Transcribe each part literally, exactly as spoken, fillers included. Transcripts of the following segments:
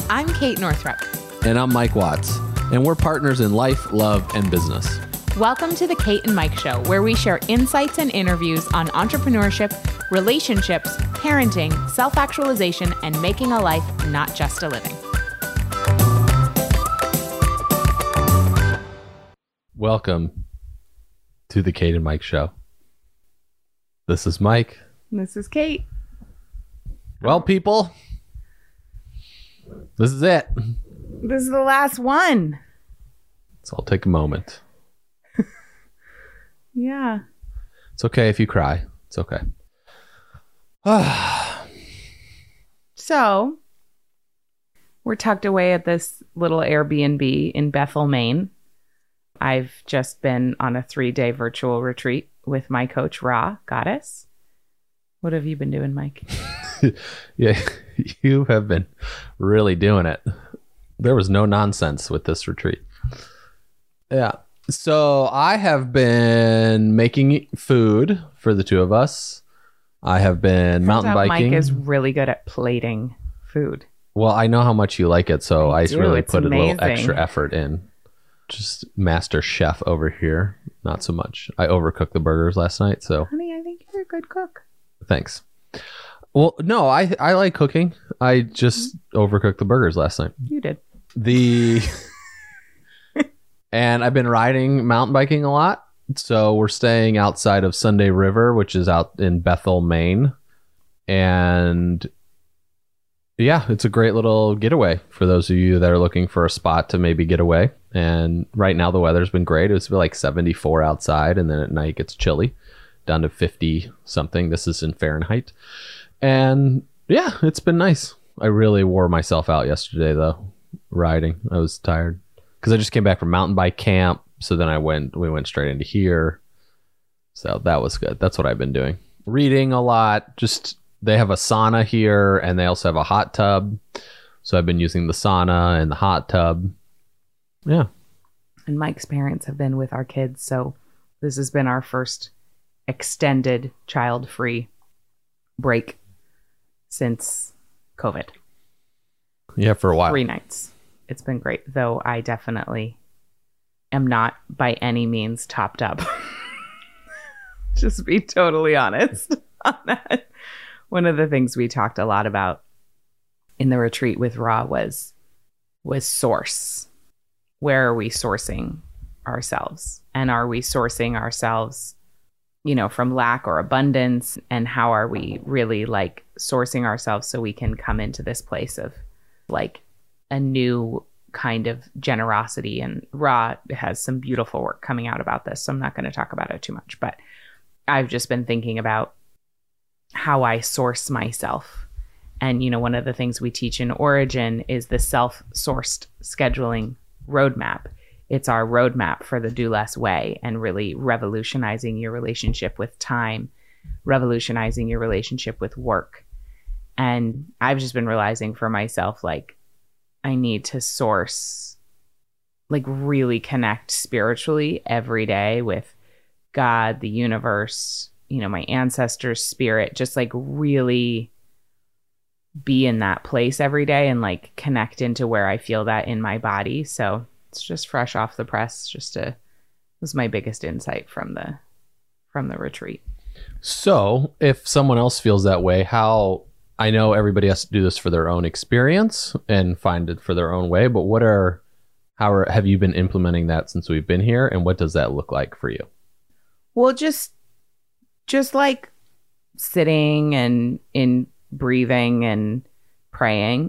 I'm Kate Northrup. And I'm Mike Watts. And we're partners in life, love, and business. Welcome to the Kate and Mike Show, where we share insights and interviews on entrepreneurship, relationships, parenting, self-actualization, and making a life, not just a living. Welcome to the Kate and Mike Show. This is Mike. This is Kate. Well, people, this is it. This is the last one. So I'll take a moment. Yeah. It's okay if you cry. It's okay. So, we're tucked away at this little Airbnb in Bethel, Maine. I've just been on a three-day virtual retreat with my coach, Ra Goddess. What have you been doing, Mike? Yeah, you have been really doing it. There was no nonsense with this retreat. Yeah. So I have been making food for the two of us. I have been Turns mountain out biking. Mike is really good at plating food. Well, I know how much you like it, so I, I I do. really It's put amazing. a little extra effort in. Just master chef over here. Not so much. I overcooked the burgers last night, so Honey, I think you're a good cook. thanks. Well, no, I I like cooking. I just overcooked the burgers last night. You did. The and I've been riding mountain biking a lot. So we're staying outside of Sunday River, which is out in Bethel, Maine. And yeah, it's a great little getaway for those of you that are looking for a spot to maybe get away. And right now the weather's been great. It's been like seventy-four outside, and then at night it gets chilly, down to fifty something. This is in Fahrenheit. And yeah, it's been nice. I really wore myself out yesterday though, riding. I was tired because I just came back from mountain bike camp. So then I went, we went straight into here. So that was good. That's what I've been doing. Reading a lot. Just, they have a sauna here and they also have a hot tub. So I've been using the sauna and the hot tub. Yeah. And Mike's parents have been with our kids. So this has been our first extended child-free break since COVID. Yeah, for a while. Three nights. It's been great, though I definitely am not by any means topped up. Just be totally honest on that. One of the things we talked a lot about in the retreat with Ra was was source. Where are we sourcing ourselves? And are we sourcing ourselves, you know, from lack or abundance? And how are we really like sourcing ourselves so we can come into this place of like a new kind of generosity? And Ra has some beautiful work coming out about this, so I'm not going to talk about it too much, but I've just been thinking about how I source myself. And, you know, one of the things we teach in Origin is the self-sourced scheduling roadmap. It's our roadmap for the Do Less way, and really revolutionizing your relationship with time, revolutionizing your relationship with work. And I've just been realizing for myself, like, I need to source, like really connect spiritually every day with God, the universe, you know, my ancestors' spirit, just like really be in that place every day and like connect into where I feel that in my body. So it's just fresh off the press. Just to, was my biggest insight from the, from the retreat. So if someone else feels that way, how, I know everybody has to do this for their own experience and find it for their own way, but what are, how are, have you been implementing that since we've been here? And what does that look like for you? Well, just, just like sitting and in breathing and praying.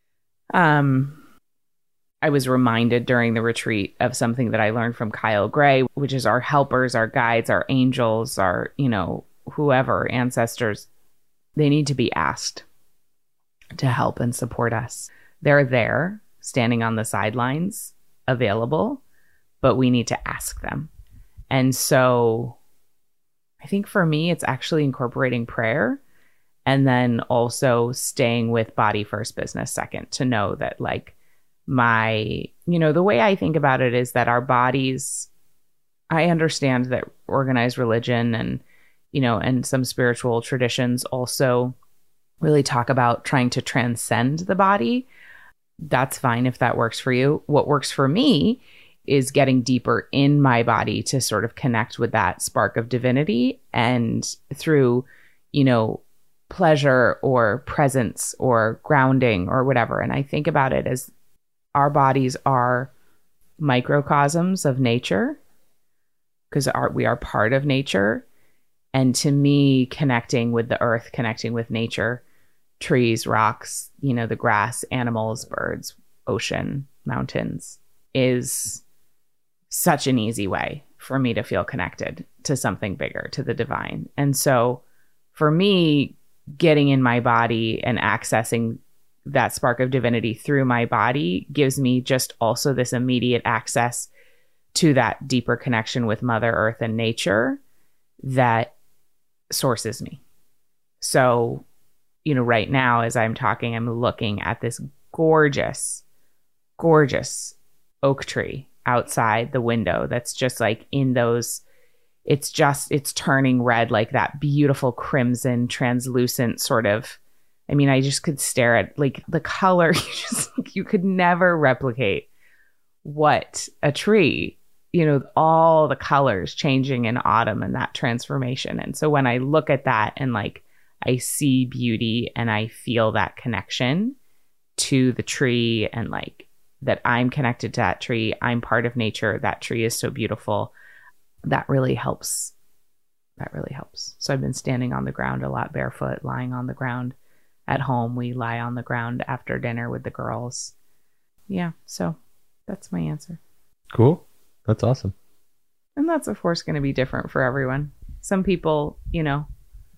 Um, I was reminded during the retreat of something that I learned from Kyle Gray, which is our helpers, our guides, our angels, our, you know, whoever, ancestors. They need to be asked to help and support us. They're there, standing on the sidelines, available, but we need to ask them. And so I think for me, it's actually incorporating prayer and then also staying with body first, business second, to know that like my, you know, the way I think about it is that our bodies, I understand that organized religion and you know, and some spiritual traditions also really talk about trying to transcend the body. that's fine if that works for you. What works for me is getting deeper in my body to sort of connect with that spark of divinity, and through, you know, pleasure or presence or grounding or whatever. And I think about it as our bodies are microcosms of nature, because our, we are part of nature. And to me, connecting with the earth, connecting with nature, trees, rocks, you know, the grass, animals, birds, ocean, mountains, is such an easy way for me to feel connected to something bigger, to the divine. And so for me, getting in my body and accessing that spark of divinity through my body gives me just also this immediate access to that deeper connection with Mother Earth and nature that sources me. So, you know, right now, as I'm talking, I'm looking at this gorgeous, gorgeous oak tree outside the window that's just like in those, it's just, it's turning red, like that beautiful crimson, translucent sort of, I mean, I just could stare at like the color. You just, you could never replicate what a tree, you know, all the colors changing in autumn and that transformation. And so when I look at that and like, I see beauty and I feel that connection to the tree, and like that I'm connected to that tree. I'm part of nature. That tree is so beautiful. That really helps. That really helps. So I've been standing on the ground a lot, barefoot, lying on the ground. At home, we lie on the ground after dinner with the girls. Yeah. So that's my answer. Cool. That's awesome. And that's, of course, going to be different for everyone. Some people, you know,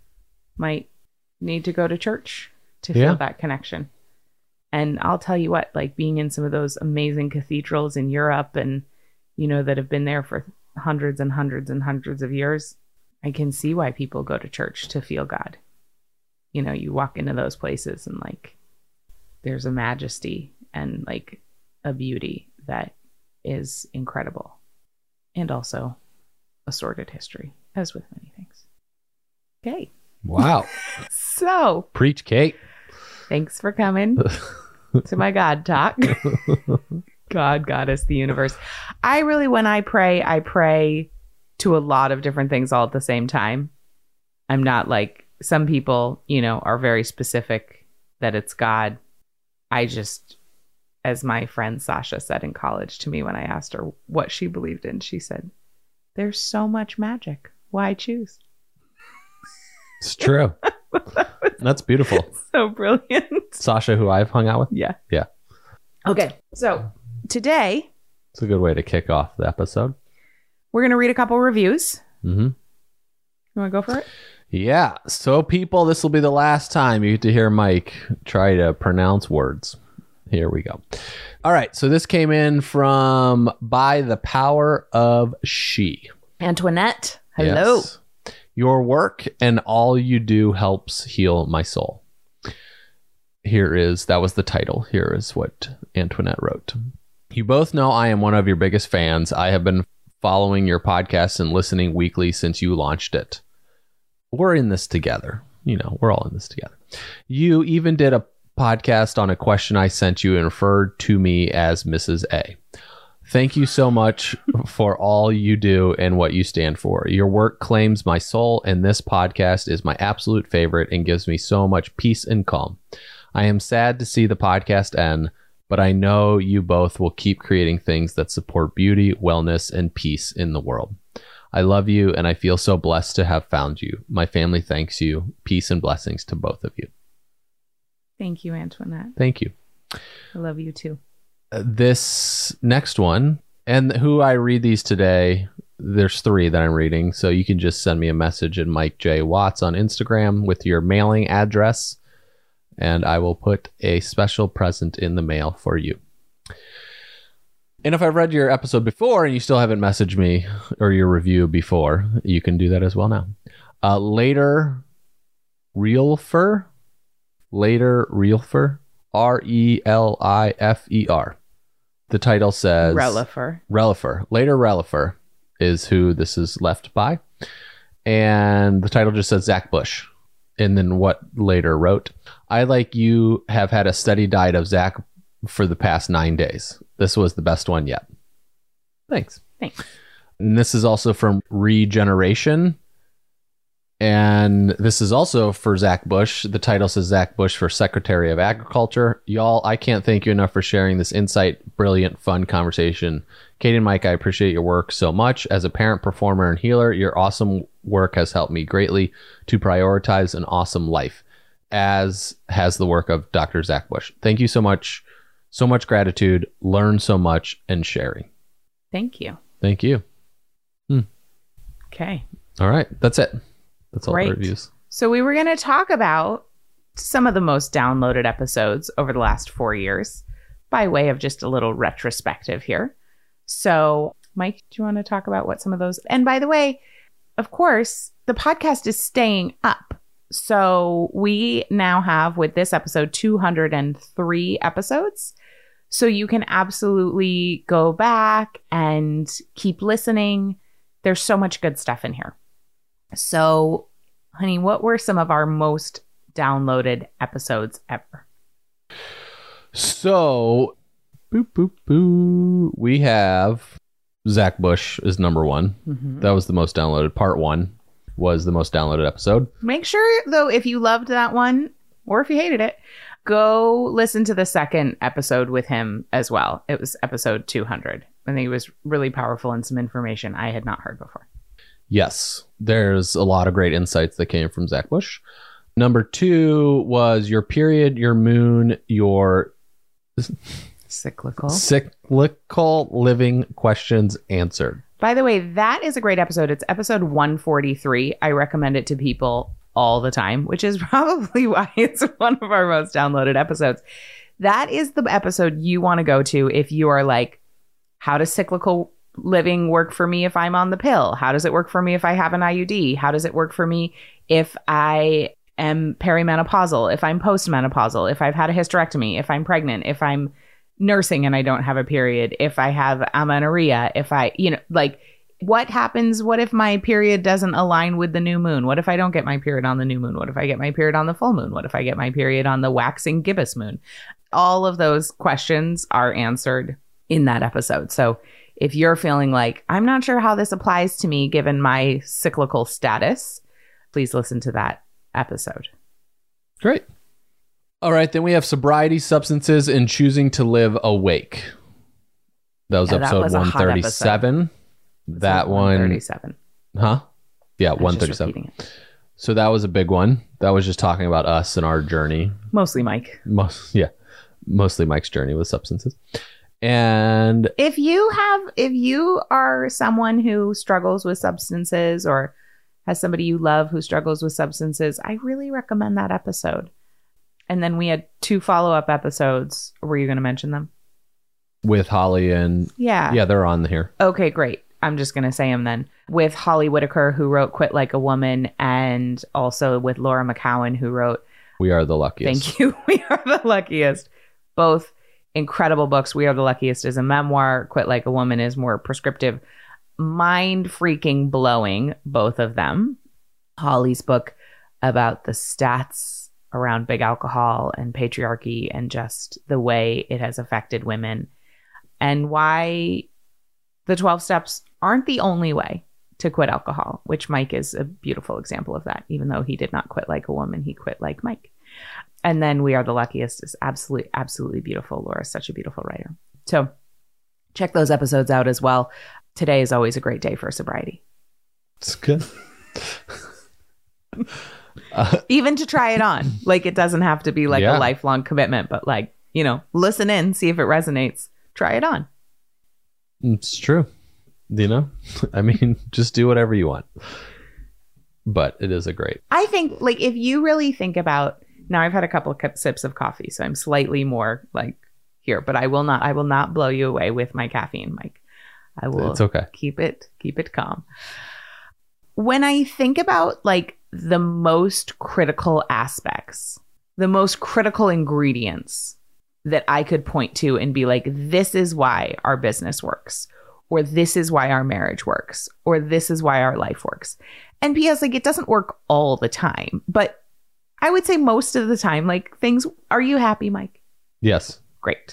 might need to go to church to feel Yeah. that connection. And I'll tell you what, like being in some of those amazing cathedrals in Europe and, you know, that have been there for hundreds and hundreds and hundreds of years, I can see why people go to church to feel God. You know, you walk into those places and like there's a majesty and like a beauty that is incredible. And also a sordid history, as with many things. Okay. Wow. So, Preach, Kate. thanks for coming to my God talk. God, goddess, the universe. I really, when I pray, I pray to a lot of different things all at the same time. I'm not like some people, you know, are very specific that it's God. I just, as my friend Sasha said in college to me when I asked her what she believed in, she said, "There's so much magic. Why choose?" It's true. That's beautiful. So brilliant. Sasha, who I've hung out with. Yeah. Yeah. Okay. So today It's a good way to kick off the episode. we're going to read a couple reviews. Mm-hmm. You want to go for it? Yeah. So, people, this will be the last time you get to hear Mike try to pronounce words. Here we go. All right. So, this came in from By the Power of She. Antoinette. Hello. Yes. Your work and all you do helps heal my soul. Here is, that was the title. Here is what Antoinette wrote. You both know I am one of your biggest fans. I have been following your podcast and listening weekly since you launched it. We're in this together. You know, we're all in this together. You even did a podcast on a question I sent you and referred to me as Missus A. Thank you so much for all you do and what you stand for. Your work claims my soul, and this podcast is my absolute favorite and gives me so much peace and calm. I am sad to see the podcast end, but I know you both will keep creating things that support beauty, wellness, and peace in the world. I love you, and I feel so blessed to have found you. My family thanks you. Peace and blessings to both of you. Thank you, Antoinette. Thank you. I love you too. Uh, this next one, and who I read these today, there's three that I'm reading, so you can just send me a message at Mike J. Watts on Instagram with your mailing address, and I will put a special present in the mail for you. And if I've read your episode before and you still haven't messaged me or your review before, you can do that as well now. Uh, later, Realfer, later Realfer, R E L I F E R. The title says Relifer. Relifer. Later Relifer is who this is left by. And the title just says Zach Bush. And then what later wrote, I, like you, have had a steady diet of Zach for the past nine days. This was the best one yet. Thanks. Thanks. And this is also from Regeneration. And this is also for Zach Bush. The title says Zach Bush for Secretary of Agriculture. Y'all, I can't thank you enough for sharing this insight, brilliant, fun conversation. Kate and Mike, I appreciate your work so much. As a parent, performer, and healer, your awesome work has helped me greatly to prioritize an awesome life, as has the work of Doctor Zach Bush. Thank you so much. So much gratitude. Learn so much and sharing. Thank you. Thank you. Hmm. Okay. All right. That's it. That's all Great. the reviews. So we were going to talk about some of the most downloaded episodes over the last four years by way of just a little retrospective here. So, Mike, do you want to talk about what some of those... And by the way, of course, the podcast is staying up. So we now have, with this episode, two hundred three episodes. So you can absolutely go back and keep listening. There's so much good stuff in here. So, honey, what were some of our most downloaded episodes ever? So, boop, boop, boo. We have Zach Bush is number one. Mm-hmm. That was the most downloaded. Part one was the most downloaded episode. Make sure, though, if you loved that one or if you hated it, go listen to the second episode with him as well. It was episode two hundred. I think it was really powerful and some information I had not heard before. Yes, there's a lot of great insights that came from Zach Bush. Number two was your period, your moon, your cyclical cyclical living questions answered. By the way, that is a great episode. It's episode one forty-three. I recommend it to people all the time, which is probably why it's one of our most downloaded episodes. That is the episode you want to go to if you are like, how does cyclical living work for me if I'm on the pill? How does it work for me if I have an I U D? How does it work for me if I am perimenopausal, if I'm postmenopausal, if I've had a hysterectomy, if I'm pregnant, if I'm nursing and I don't have a period, if I have amenorrhea, if I, you know, like what happens? What if my period doesn't align with the new moon? What if I don't get my period on the new moon? What if I get my period on the full moon? What if I get my period on the waxing gibbous moon? All of those questions are answered in that episode. So if you're feeling like, I'm not sure how this applies to me given my cyclical status, please listen to that episode. Great. All right. Then we have sobriety, substances, and choosing to live awake. That was yeah, episode that was one thirty-seven. That one. one thirty-seven. Huh? Yeah, one thirty-seven. So that was a big one. That was just talking about us and our journey. Mostly Mike. Most, yeah. Mostly Mike's journey with substances. And if you have, if you are someone who struggles with substances or has somebody you love who struggles with substances, I really recommend that episode. And then we had two follow-up episodes. Were you going to mention them? With Holly and... Yeah. Yeah, they're on here. Okay, great. I'm just going to say them then. With Holly Whitaker, who wrote Quit Like a Woman, and also with Laura McCowan, who wrote... We Are the Luckiest. Thank you. We Are the Luckiest. Both incredible books. We Are the Luckiest is a memoir. Quit Like a Woman is more prescriptive. Mind freaking blowing, both of them. Holly's book about the stats around big alcohol and patriarchy and just the way it has affected women and why the twelve steps aren't the only way to quit alcohol, which Mike is a beautiful example of that. Even though he did not quit like a woman, he quit like Mike. And then We Are the Luckiest is absolutely, absolutely beautiful. Laura's such a beautiful writer. So check those episodes out as well. Today is always a great day for sobriety. It's good. uh, Even to try it on. Like, it doesn't have to be like yeah. a lifelong commitment, but like, you know, listen in, see if it resonates. Try it on. It's true. You know, I mean, just do whatever you want. But it is a great. I think, like, if you really think about, now I've had a couple of sips of coffee, so I'm slightly more like here, but I will not, I will not blow you away with my caffeine, Mike. I will it's okay. keep it, keep it calm. When I think about like the most critical aspects, the most critical ingredients that I could point to and be like, this is why our business works, or this is why our marriage works, or this is why our life works. And P S, like, it doesn't work all the time, but I would say most of the time, like, things, are you happy, Mike? Yes. Great.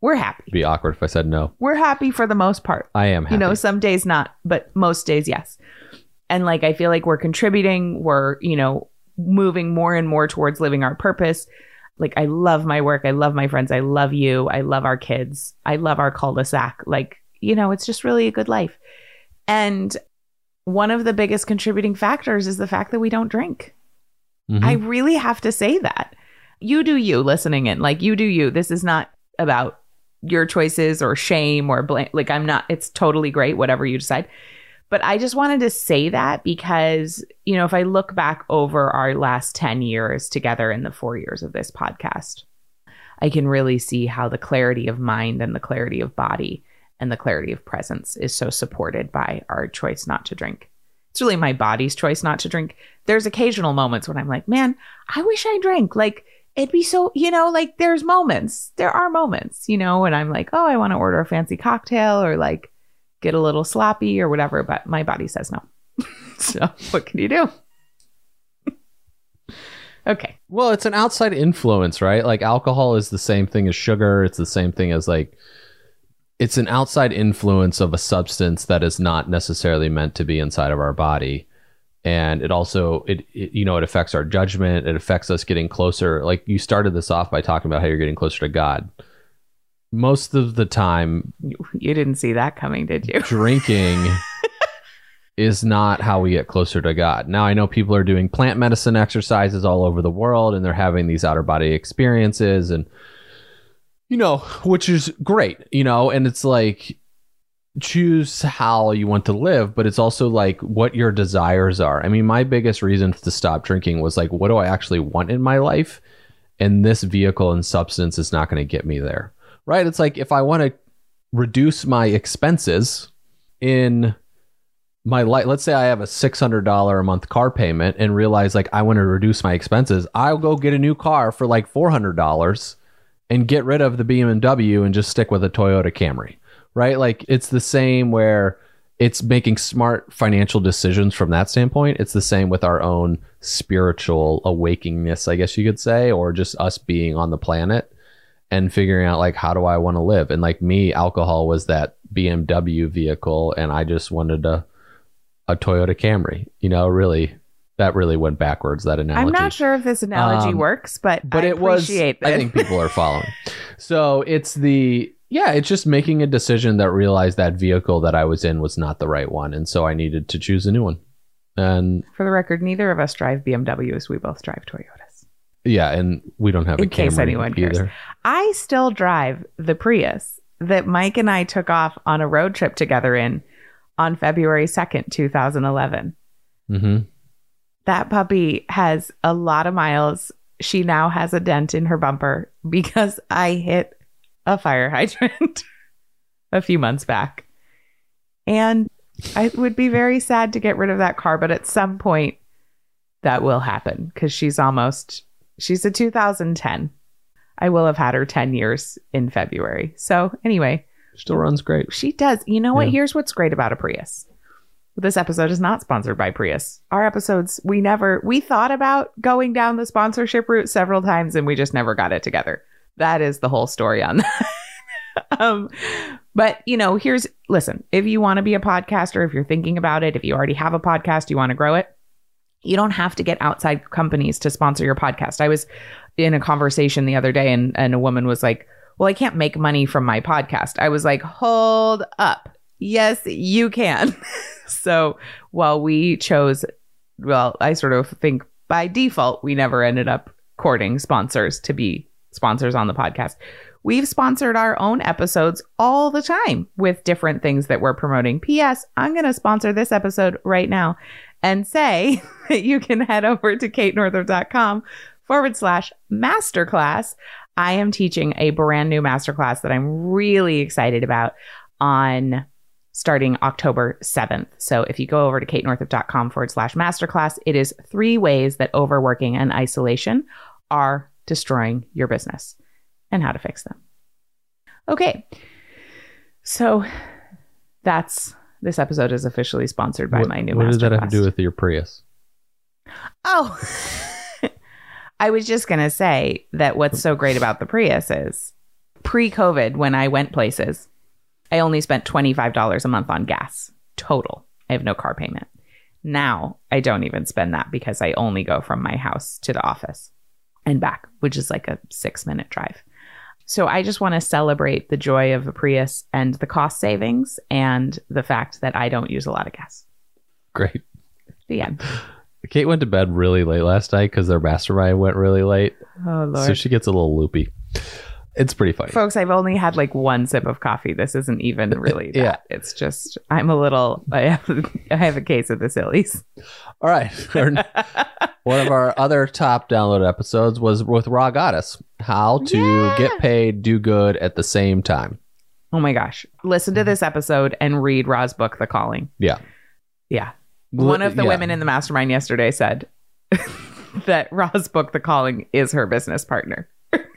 we're happy. It'd be awkward if I said no. We're happy for the most part. I am happy. You know, some days not, but most days, yes. And like, I feel like we're contributing. We're, you know, moving more and more towards living our purpose. Like, I love my work. I love my friends. I love you. I love our kids. I love our cul-de-sac. Like, you know, it's just really a good life. And one of the biggest contributing factors is the fact that we don't drink. Mm-hmm. I really have to say that. You do you listening in. Like, you do you. This is not about your choices or shame or blame. Like, I'm not, it's totally great, whatever you decide. But I just wanted to say that because, you know, if I look back over our last ten years together in the four years of this podcast, I can really see how the clarity of mind and the clarity of body and the clarity of presence is so supported by our choice not to drink. It's really my body's choice not to drink. There's occasional moments when I'm like, man, I wish I drank. Like, it'd be so, you know, like there's moments, there are moments, you know, and I'm like, oh, I want to order a fancy cocktail or like get a little sloppy or whatever. But my body says no. So what can you do? Okay. Well, it's an outside influence, right? Like alcohol is the same thing as sugar. It's the same thing as like, it's an outside influence of a substance that is not necessarily meant to be inside of our body. And it also, it, it you know, it affects our judgment. It affects us getting closer. Like you started this off by talking about how you're getting closer to God. Most of the time, you didn't see that coming, did you? Drinking is not how we get closer to God. Now, I know people are doing plant medicine exercises all over the world and they're having these outer body experiences and, you know, which is great, you know, and it's like, choose how you want to live, but it's also like what your desires are. I mean, my biggest reason to stop drinking was like, what do I actually want in my life? And this vehicle and substance is not going to get me there. Right? It's like if I want to reduce my expenses in my life, let's say I have a six hundred dollars a month car payment and realize like I want to reduce my expenses, I'll go get a new car for like four hundred dollars and get rid of the B M W and just stick with a Toyota Camry. Right? Like it's the same where it's making smart financial decisions from that standpoint. It's the same with our own spiritual awakeness, I guess you could say, or just us being on the planet. And figuring out like, how do I want to live? And like me, alcohol was that B M W vehicle. And I just wanted a, a Toyota Camry, you know, really, that really went backwards, that analogy. I'm not sure if this analogy um, works, but, but I it was, appreciate I think people are following. So it's the, yeah, it's just making a decision that realized that vehicle that I was in was not the right one. And so I needed to choose a new one. And for the record, neither of us drive B M Ws. We both drive Toyotas. Yeah, and we don't have in a Camry case anyone either. Cares. I still drive the Prius that Mike and I took off on a road trip together in on February second, twenty eleven. Mm-hmm. That puppy has a lot of miles. She now has a dent in her bumper because I hit a fire hydrant a few months back. And I would be very sad to get rid of that car, but at some point that will happen because she's almost... She's a two thousand ten. I will have had her ten years in February. So anyway. Still runs great. She does. You know what? Yeah. Here's what's great about a Prius. This episode is not sponsored by Prius. Our episodes, we never, we thought about going down the sponsorship route several times and we just never got it together. That is the whole story on that. um, but, you know, here's, listen, if you want to be a podcaster, if you're thinking about it, if you already have a podcast, you want to grow it, you don't have to get outside companies to sponsor your podcast. I was in a conversation the other day and, and a woman was like, well, I can't make money from my podcast. I was like, hold up. Yes, you can. So while we chose, well, I sort of think by default, we never ended up courting sponsors to be sponsors on the podcast. We've sponsored our own episodes all the time with different things that we're promoting. P S. I'm going to sponsor this episode right now and say that you can head over to katenorthrup.com forward slash masterclass. I am teaching a brand new masterclass that I'm really excited about on starting October seventh. So if you go over to katenorthrup.com forward slash masterclass, it is three ways that overworking and isolation are destroying your business and how to fix them. Okay. So that's, this episode is officially sponsored by what, my new What does that masterclass. have to do with your Prius? Oh, I was just going to say that what's so great about the Prius is pre-COVID, when I went places, I only spent twenty-five dollars a month on gas total. I have no car payment. Now I don't even spend that because I only go from my house to the office and back, which is like a six minute drive. So I just want to celebrate the joy of a Prius and the cost savings and the fact that I don't use a lot of gas. Great. The end. Kate went to bed really late last night because their mastermind went really late. Oh, Lord. So she gets a little loopy. It's pretty funny. Folks, I've only had like one sip of coffee. This isn't even really that. Yeah. It's just, I'm a little, I have, I have a case of the sillies. All right. One of our other top download episodes was with Raw Goddess. How to Yeah. get paid, do good at the same time. Oh my gosh. Listen to this episode and read Ra's book, The Calling. Yeah. Yeah. One of the Yeah. women in the mastermind yesterday said that Ra's book, The Calling, is her business partner.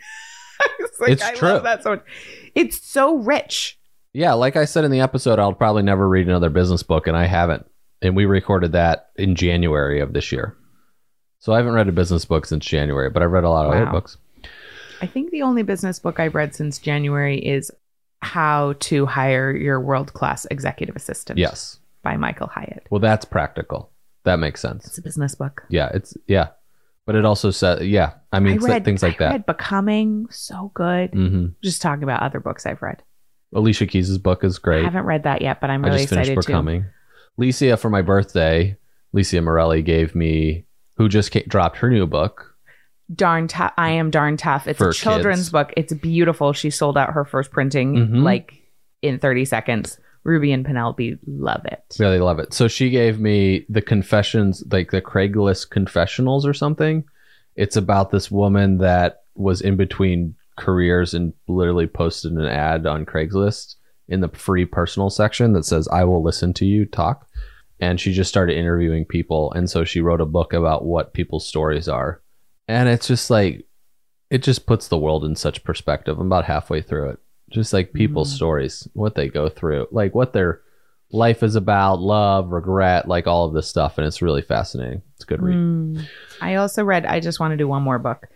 Like, It's I true. love that so much. It's so rich. Yeah, like I said in the episode, I'll probably never read another business book, and I haven't. And we recorded that in January of this year. So I haven't read a business book since January, but I've read a lot of Wow. other books. I think the only business book I've read since January is How to Hire Your World-Class Executive Assistant. Yes. By Michael Hyatt. Well, that's practical. That makes sense. It's a business book. Yeah, it's yeah. But it also says, yeah, I mean, I it's read, things like I that. read Becoming, so good. hmm Just talking about other books I've read. Alicia Keys' book is I great. haven't read that yet, but I'm I really just finished excited to. Becoming. Licia, for my birthday, Licia Morelli gave me, who just ca- dropped her new book. Darn tough. I Am Darn Tough. It's For a children's kids. book. It's beautiful. She sold out her first printing Mhm. like in thirty seconds. Ruby and Penelope love it. Yeah, they love it. So she gave me the confessions, like the Craigslist confessionals or something. It's about this woman that was in between careers and literally posted an ad on Craigslist in the free personal section that says, I will listen to you talk. And she just started interviewing people. And so she wrote a book about what people's stories are. And it's just like, it just puts the world in such perspective. I'm about halfway through it. Just like people's Mm. stories, what they go through, like what their life is about, love, regret, like all of this stuff. And it's really fascinating. It's a good read. Mm. I also read, I just want to do one more book.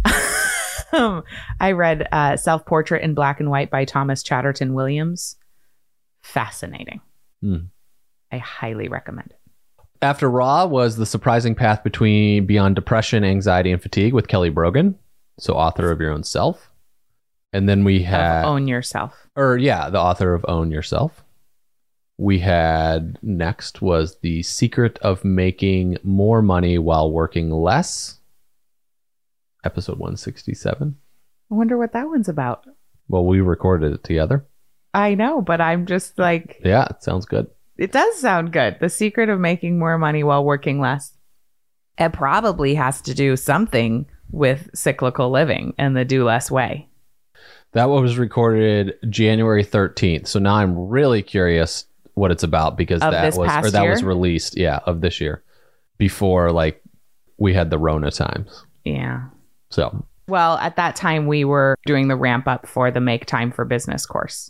Um, I read uh, Self-Portrait in Black and White by Thomas Chatterton Williams. Fascinating. Mm. I highly recommend it. After Raw was The Surprising Path Between Beyond Depression, Anxiety, and Fatigue with Kelly Brogan. So author of Your Own Self. And then we had, Of Own Yourself. or yeah, the author of Own Yourself. We had next was The Secret of Making More Money While Working Less. Episode one sixty-seven. I wonder what that one's about. Well, we recorded it together. I know, but I'm just like, Yeah, it sounds good. it does sound good. The secret of making more money while working less. It probably has to do something with cyclical living and the do less way. That one was recorded January thirteenth. So now I'm really curious what it's about because Of that this was or past that year? was released, yeah, of this year. Before like we had the Rona times. Yeah. So Well, at that time, we were doing the ramp up for the Make Time for Business course.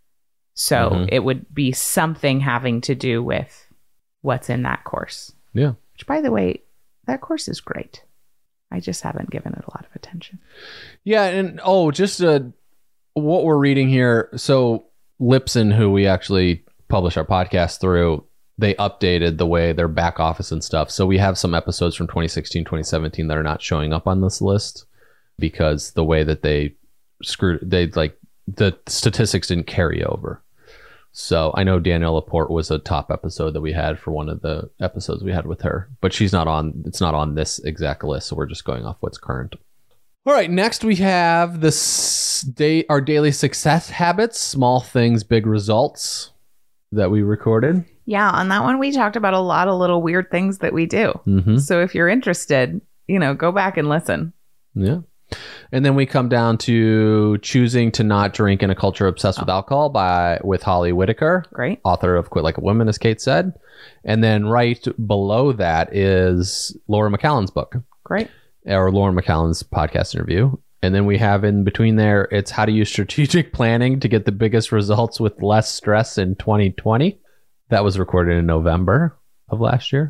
So Mhm. it would be something having to do with what's in that course. yeah. Which, by the way, that course is great. I just haven't given it a lot of attention. Yeah, and oh, just uh, what we're reading here. So Lipson, who we actually publish our podcast through, they updated the way their back office and stuff. So we have some episodes from twenty sixteen, twenty seventeen that are not showing up on this list because the way that they screwed, they like the statistics didn't carry over. So I know Danielle Laporte was a top episode that we had for one of the episodes we had with her, but she's not on, it's not on this exact list. So we're just going off what's current. All right. Next we have this day, our daily success habits, small things, big results that we recorded. Yeah, on that one, we talked about a lot of little weird things that we do. Mm-hmm. So if you're interested, you know, go back and listen. Yeah. And then we come down to choosing to not drink in a culture obsessed with alcohol by with Holly Whitaker, Great. author of Quit Like a Woman, as Kate said. And then right below that is Laura McCallan's book, Great. or Laura McCallan's podcast interview. And then we have in between there, it's how to use strategic planning to get the biggest results with less stress in twenty twenty. That was recorded in November of last year.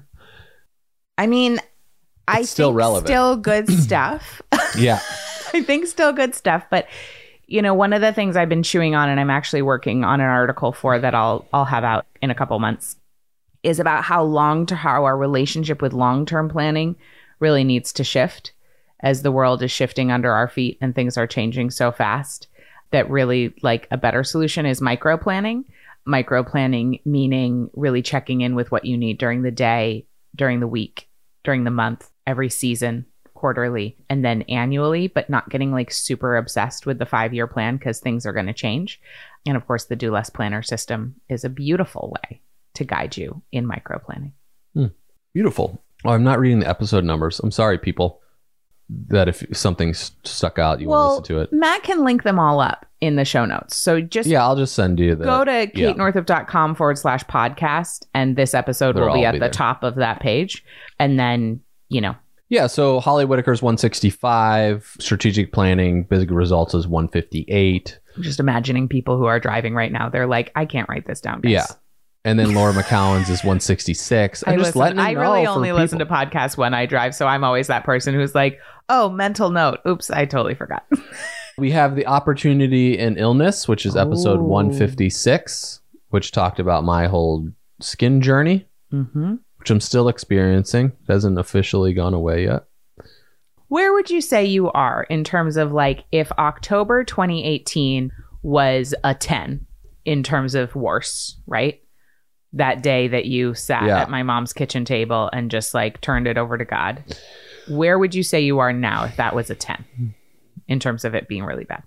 I mean, I It's still think relevant. still good stuff. Yeah. I think still good stuff, but You know, one of the things I've been chewing on, and I'm actually working on an article for that I'll I'll have out in a couple months, is about how long to how our relationship with long-term planning really needs to shift as the world is shifting under our feet and things are changing so fast. That really, like, a better solution is micro planning. Micro planning meaning really checking in with what you need during the day, during the week, during the month, every season, quarterly, and then annually, but not getting like super obsessed with the five-year plan because things are going to change. And of course, the Do Less Planner system is a beautiful way to guide you in micro planning. Hmm. Beautiful. Oh, I'm not reading the episode numbers. I'm sorry, people, that if something stuck out, you well, want to listen to it. Matt can link them all up in the show notes. So just yeah, I'll just send you the go to yeah. katenorthup.com forward slash podcast. And this episode They'll will be all at be the there. top of that page. And then, you know, Yeah, so Holly Whitaker's one sixty-five, strategic planning, big results is one fifty-eight. I'm just imagining people who are driving right now. They're like, I can't write this down, guys. Yeah. And then Laura McCowan's is one sixty-six. I'm I just listen, letting I you know really for only people. listen to podcasts when I drive, so I'm always that person who's like, oh, mental note. Oops, I totally forgot. We have the opportunity in illness, which is episode Ooh. one fifty-six, which talked about my whole skin journey, Mm-hmm. which I'm still experiencing. It hasn't officially gone away yet. Where would you say you are in terms of like if October twenty eighteen was a ten in terms of worse, right? That day that you sat Yeah. at my mom's kitchen table and just like turned it over to God. Where would you say you are now if that was a ten in terms of it being really bad?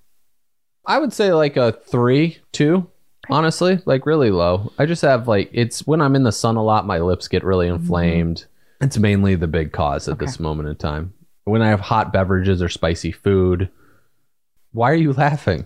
I would say like a three, two, honestly, like really low. I just have like, it's when I'm in the sun a lot, my lips get really inflamed. Mm-hmm. It's mainly the big cause at Okay. this moment in time. When I have hot beverages or spicy food. Why are you laughing?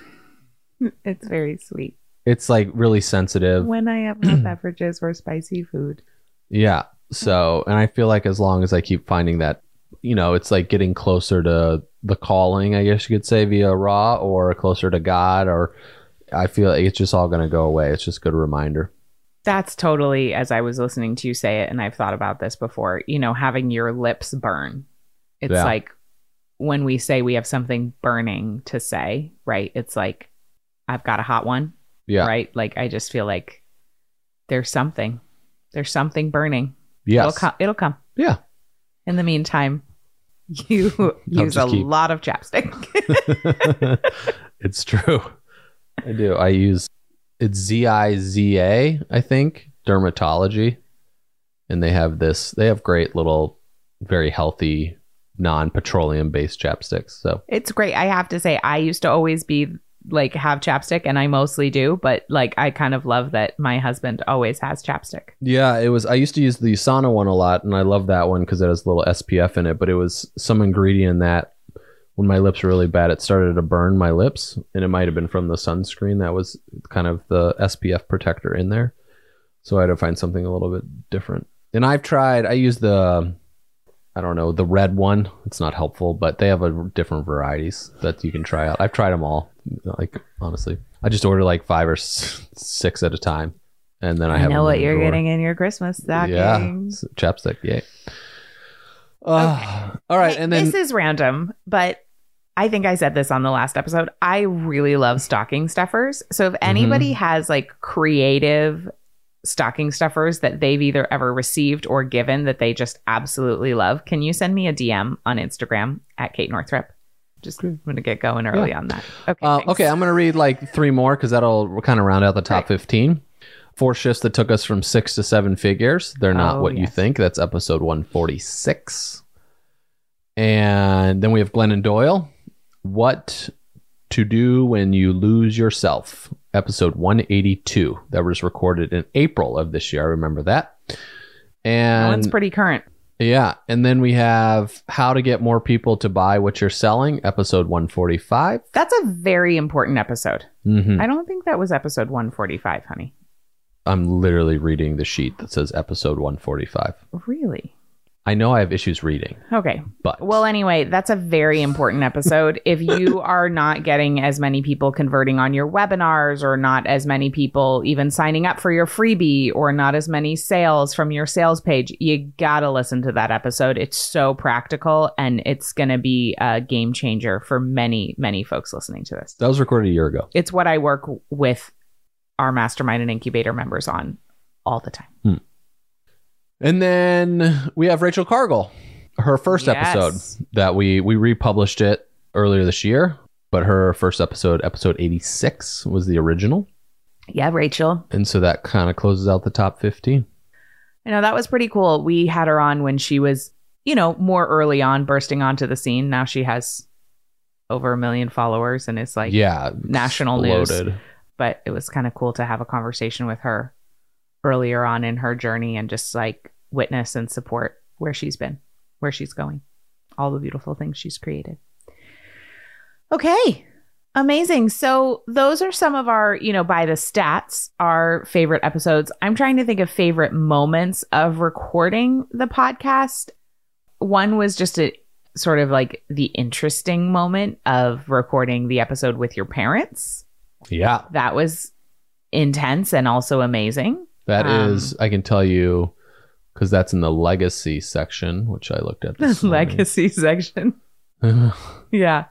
It's very sweet. It's like really sensitive. When I have hot beverages or spicy food. Yeah. So, and I feel like as long as I keep finding that, you know, it's like getting closer to the calling, I guess you could say, via Ra, or closer to God, or I feel like it's just all going to go away. It's just a good reminder. That's totally, as I was listening to you say it, and I've thought about this before, you know, having your lips burn. It's Yeah. like when we say we have something burning to say, right? It's like, I've got a hot one, Yeah. right? Like, I just feel like there's something, there's something burning. Yes. It'll, com- it'll come. Yeah. In the meantime, you use just a keep- lot of chapstick. It's true. I do. I use, it's Z I Z A, I think, Dermatology. And they have this, they have great little, very healthy, non-petroleum based chapsticks. So It's great. I have to say, I used to always be like have chapstick, and I mostly do, but like I kind of love that my husband always has chapstick. yeah, it was, I used to use the Usana one a lot, and I love that one because it has a little S P F in it, but it was some ingredient that when my lips were really bad, it started to burn my lips, and it might have been from the sunscreen that was kind of the S P F protector in there. So I had to find something a little bit different. And I've tried, I use the, I don't know, the red one. It's not helpful, but they have a different varieties that you can try out. I've tried them all. Like, honestly, I just order like five or s- six at a time. And then I, I have know them what in the you're drawer. getting in your Christmas stocking. Yeah, s- chapstick, yay. Uh, All right, Hey, and then this is random, but I think I said this on the last episode. I really love stocking stuffers. So if anybody Mm-hmm. has like creative stocking stuffers that they've either ever received or given that they just absolutely love, can you send me a D M on Instagram at Kate Northrup? Just I'm going to get going early Yeah. on that. Okay. uh, thanks. okay, I'm going to read like three more because that'll kind of round out the top Right. fifteen. Four shifts that took us from six to seven figures. They're not Oh, what you yes. think. That's episode one forty-six. And then we have Glennon Doyle. What to do when you lose yourself. Episode one eighty-two. That was recorded in April of this year. I remember that. That And one's pretty current. yeah. And then we have how to get more people to buy what you're selling. Episode one forty-five. That's a very important episode. Mm-hmm. I don't think that was episode one forty-five, honey. I'm literally reading the sheet that says episode one forty-five. Really? I know I have issues reading, Okay. but Well, anyway, that's a very important episode. If you are not getting as many people converting on your webinars, or not as many people even signing up for your freebie, or not as many sales from your sales page, you gotta listen to that episode. It's so practical, and it's going to be a game changer for many, many folks listening to this. that was recorded a year ago. It's what I work with our mastermind and incubator members on all the time. Hmm. And then we have Rachel Cargill, her first Yes. episode that we we republished it earlier this year, but her first episode, episode eighty-six, was the original. Yeah, Rachel. And so that kind of closes out the top fifteen. I know that was pretty cool. We had her on when she was, you know, more early on bursting onto the scene. Now she has over a million followers and is like Yeah. national news. exploded. But it was kind of cool to have a conversation with her earlier on in her journey and just like witness and support where she's been, where she's going, all the beautiful things she's created. Okay. Amazing. So those are some of our, you know, by the stats, our favorite episodes. I'm trying to think of favorite moments of recording the podcast. One was just a sort of like the interesting moment of recording the episode with your parents. Yeah. That was intense and also amazing. That Um, is, I can tell you, because that's in the legacy section, which I looked at this The morning. legacy section. Yeah.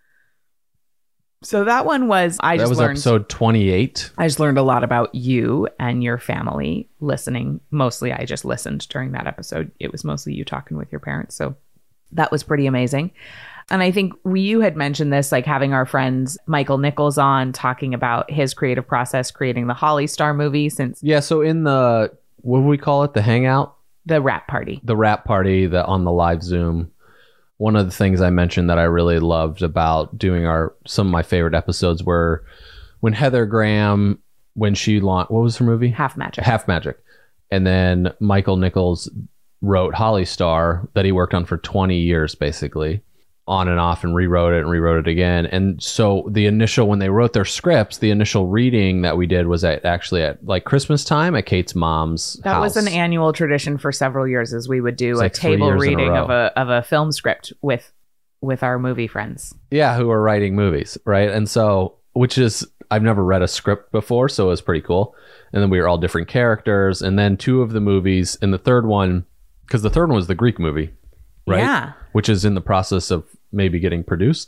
So that one was, I That just was learned, episode twenty-eight. I just learned a lot about you and your family listening. Mostly I just listened during that episode. It was mostly you talking with your parents. So that was pretty amazing. And I think we, you had mentioned this, like having our friends Michael Nichols on talking about his creative process, creating the Holly Star movie since Yeah, so in the, what do we call it? The hangout? the rap party. The rap party that on the live Zoom. One of the things I mentioned that I really loved about doing our, some of my favorite episodes were when Heather Graham, when she launched, what was her movie? Half Magic. Half Magic. And then Michael Nichols wrote Holly Star that he worked on for twenty years, basically, on and off, and rewrote it and rewrote it again. And so the initial, when they wrote their scripts, the initial reading that we did was at actually at like Christmas time at Kate's mom's That house. was an annual tradition for several years, as we would do It's a like three table years in a reading row. of a of a film script with with our movie friends. Yeah, who are writing movies, right? And so, which is, I've never read a script before, so it was pretty cool. And then we were all different characters. And then two of the movies, and the third one, because the third one was the Greek movie, right? Yeah. Which is in the process of maybe getting produced.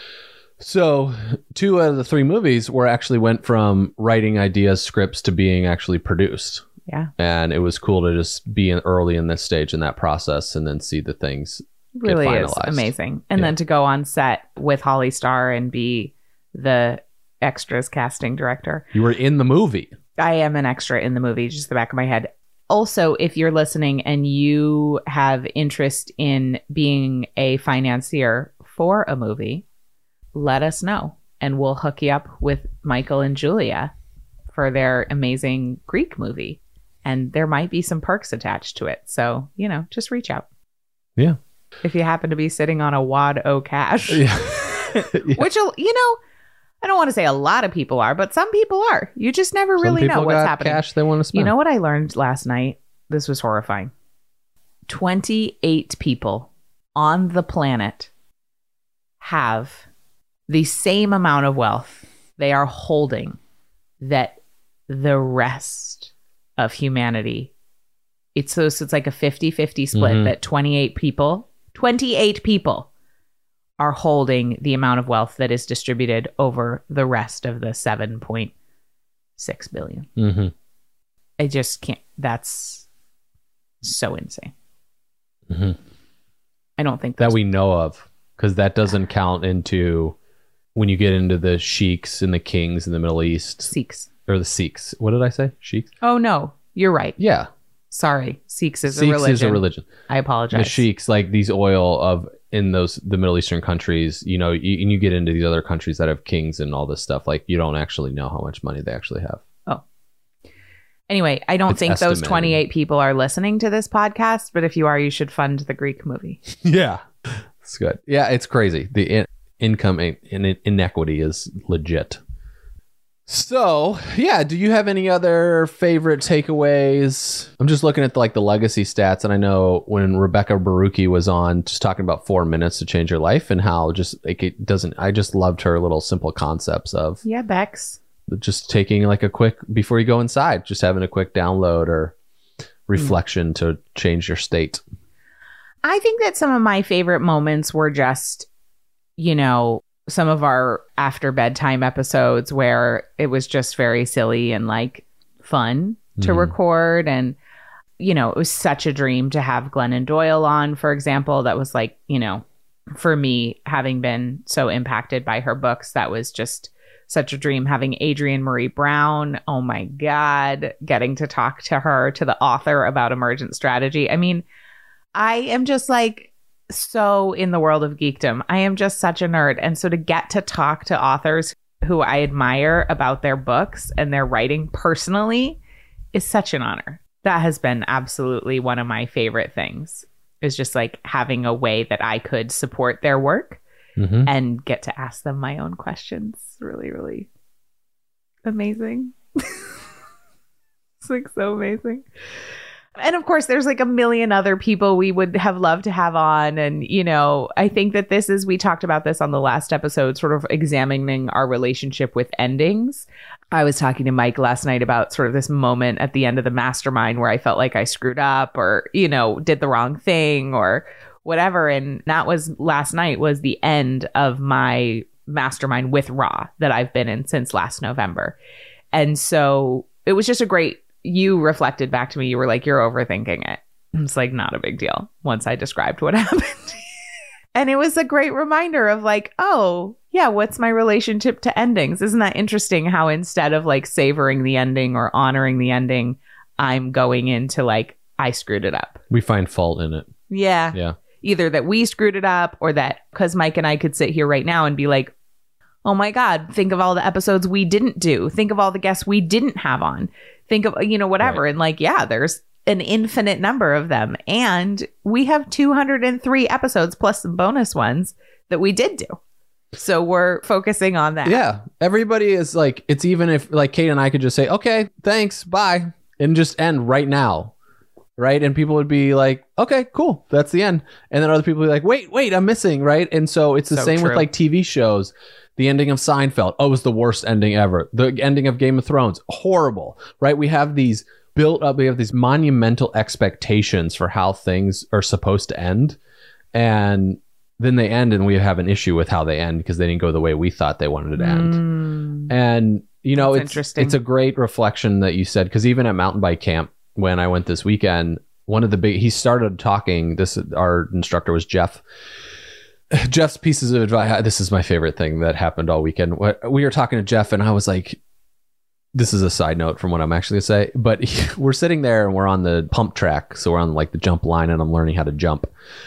So two out of the three movies were actually went from writing ideas, scripts to being actually produced. Yeah. And it was cool to just be in early in this stage in that process and then see the things Really get is finalized. amazing. And Yeah. then to go on set with Holly Star and be the extras casting director. You were in the movie. I am an extra in the movie, just the back of my head. Also, if you're listening and you have interest in being a financier for a movie, let us know and we'll hook you up with Michael and Julia for their amazing Greek movie. And there might be some perks attached to it. So, you know, just reach out. Yeah. If you happen to be sitting on a wad o cash, Yeah. Yeah. which, you know, I don't want to say a lot of people are, but some people are. You just never Some really know people what's got happening. cash they want to spend. You know what I learned last night? This was horrifying. twenty-eight people on the planet have the same amount of wealth they are holding that the rest of humanity. It's so, so it's like a fifty-fifty split Mhm. that twenty-eight people, twenty-eight people are holding the amount of wealth that is distributed over the rest of the seven point six billion. Mm-hmm. I just can't. That's so insane. Mm-hmm. I don't think That those- we know of, because that doesn't count into when you get into the sheiks and the kings in the Middle East, Sikhs. or the Sikhs. What did I say? Sheiks? Oh no, you're right. Yeah. Sorry, Sikhs is Sikhs a religion. is a religion. I apologize. The sheiks, like these oil of in those the Middle Eastern countries, you know, you, and you get into these other countries that have kings and all this stuff, like you don't actually know how much money they actually have. Anyway, I don't It's think those estimated. twenty-eight people are listening to this podcast, but if you are, you should fund the Greek movie. Yeah. It's good. Yeah, it's crazy. The in- income in- in- inequity is legit. So, yeah, do you have any other favorite takeaways? I'm just looking at the, like the legacy stats, and I know when Rebecca Barucki was on just talking about four minutes to change your life and how just like it doesn't, I just loved her little simple concepts of Yeah, Bex. just taking like a quick, before you go inside, just having a quick download or reflection mm. to change your state. I think that some of my favorite moments were just, you know, some of our after bedtime episodes where it was just very silly and like fun to mm. record. And, you know, it was such a dream to have Glennon Doyle on, for example. That was like, you know, for me, having been so impacted by her books, that was just such a dream. Having Adrienne Marie Brown, oh my God, getting to talk to her, to the author, about emergent strategy. I mean, I am just like, so in the world of geekdom. I am just such a nerd. And so to get to talk to authors who I admire about their books and their writing personally is such an honor. That has been absolutely one of my favorite things, is just like having a way that I could support their work mm-hmm. and get to ask them my own questions. Really, really amazing. It's like so amazing. And of course, there's like a million other people we would have loved to have on. And, you know, I think that this is, we talked about this on the last episode, sort of examining our relationship with endings. I was talking to Mike last night about sort of this moment at the end of the mastermind where I felt like I screwed up or, you know, did the wrong thing or whatever. And that was last night was the end of my mastermind with Ra that I've been in since last November. And so it was just a great, you reflected back to me. You were like, you're overthinking it. It's like, not a big deal once I described what happened. And it was a great reminder of like, oh, yeah, what's my relationship to endings? Isn't that interesting how instead of like savoring the ending or honoring the ending, I'm going into like, I screwed it up. We find fault in it. Yeah. Yeah. Either that we screwed it up or that because Mike and I could sit here right now and be like, oh my God, think of all the episodes we didn't do. Think of all the guests we didn't have on. Think of, you know, whatever. Right. And like, yeah, there's an infinite number of them. And we have two hundred three episodes plus some bonus ones that we did do. So we're focusing on that. Yeah. Everybody is like, it's even if like Kate and I could just say, okay, thanks, bye, and just end right now. Right. And people would be like, okay, cool. That's the end. And then other people would be like, wait, wait, I'm missing. Right. And so it's the so same true. With like T V shows. The ending of Seinfeld, oh, it was the worst ending ever. The ending of Game of Thrones, horrible, right? We have these built up, we have these monumental expectations for how things are supposed to end. And then they end and we have an issue with how they end because they didn't go the way we thought they wanted it to end. Mm. And, you know, That's it's interesting. It's a great reflection that you said, because even at mountain bike camp, when I went this weekend, one of the big, he started talking, this, our instructor was Jeff. Jeff's pieces of advice. This is my favorite thing that happened all weekend. We were talking to Jeff and I was like, this is a side note from what I'm actually going to say, but he, we're sitting there and we're on the pump track. So we're on like the jump line and I'm learning how to jump.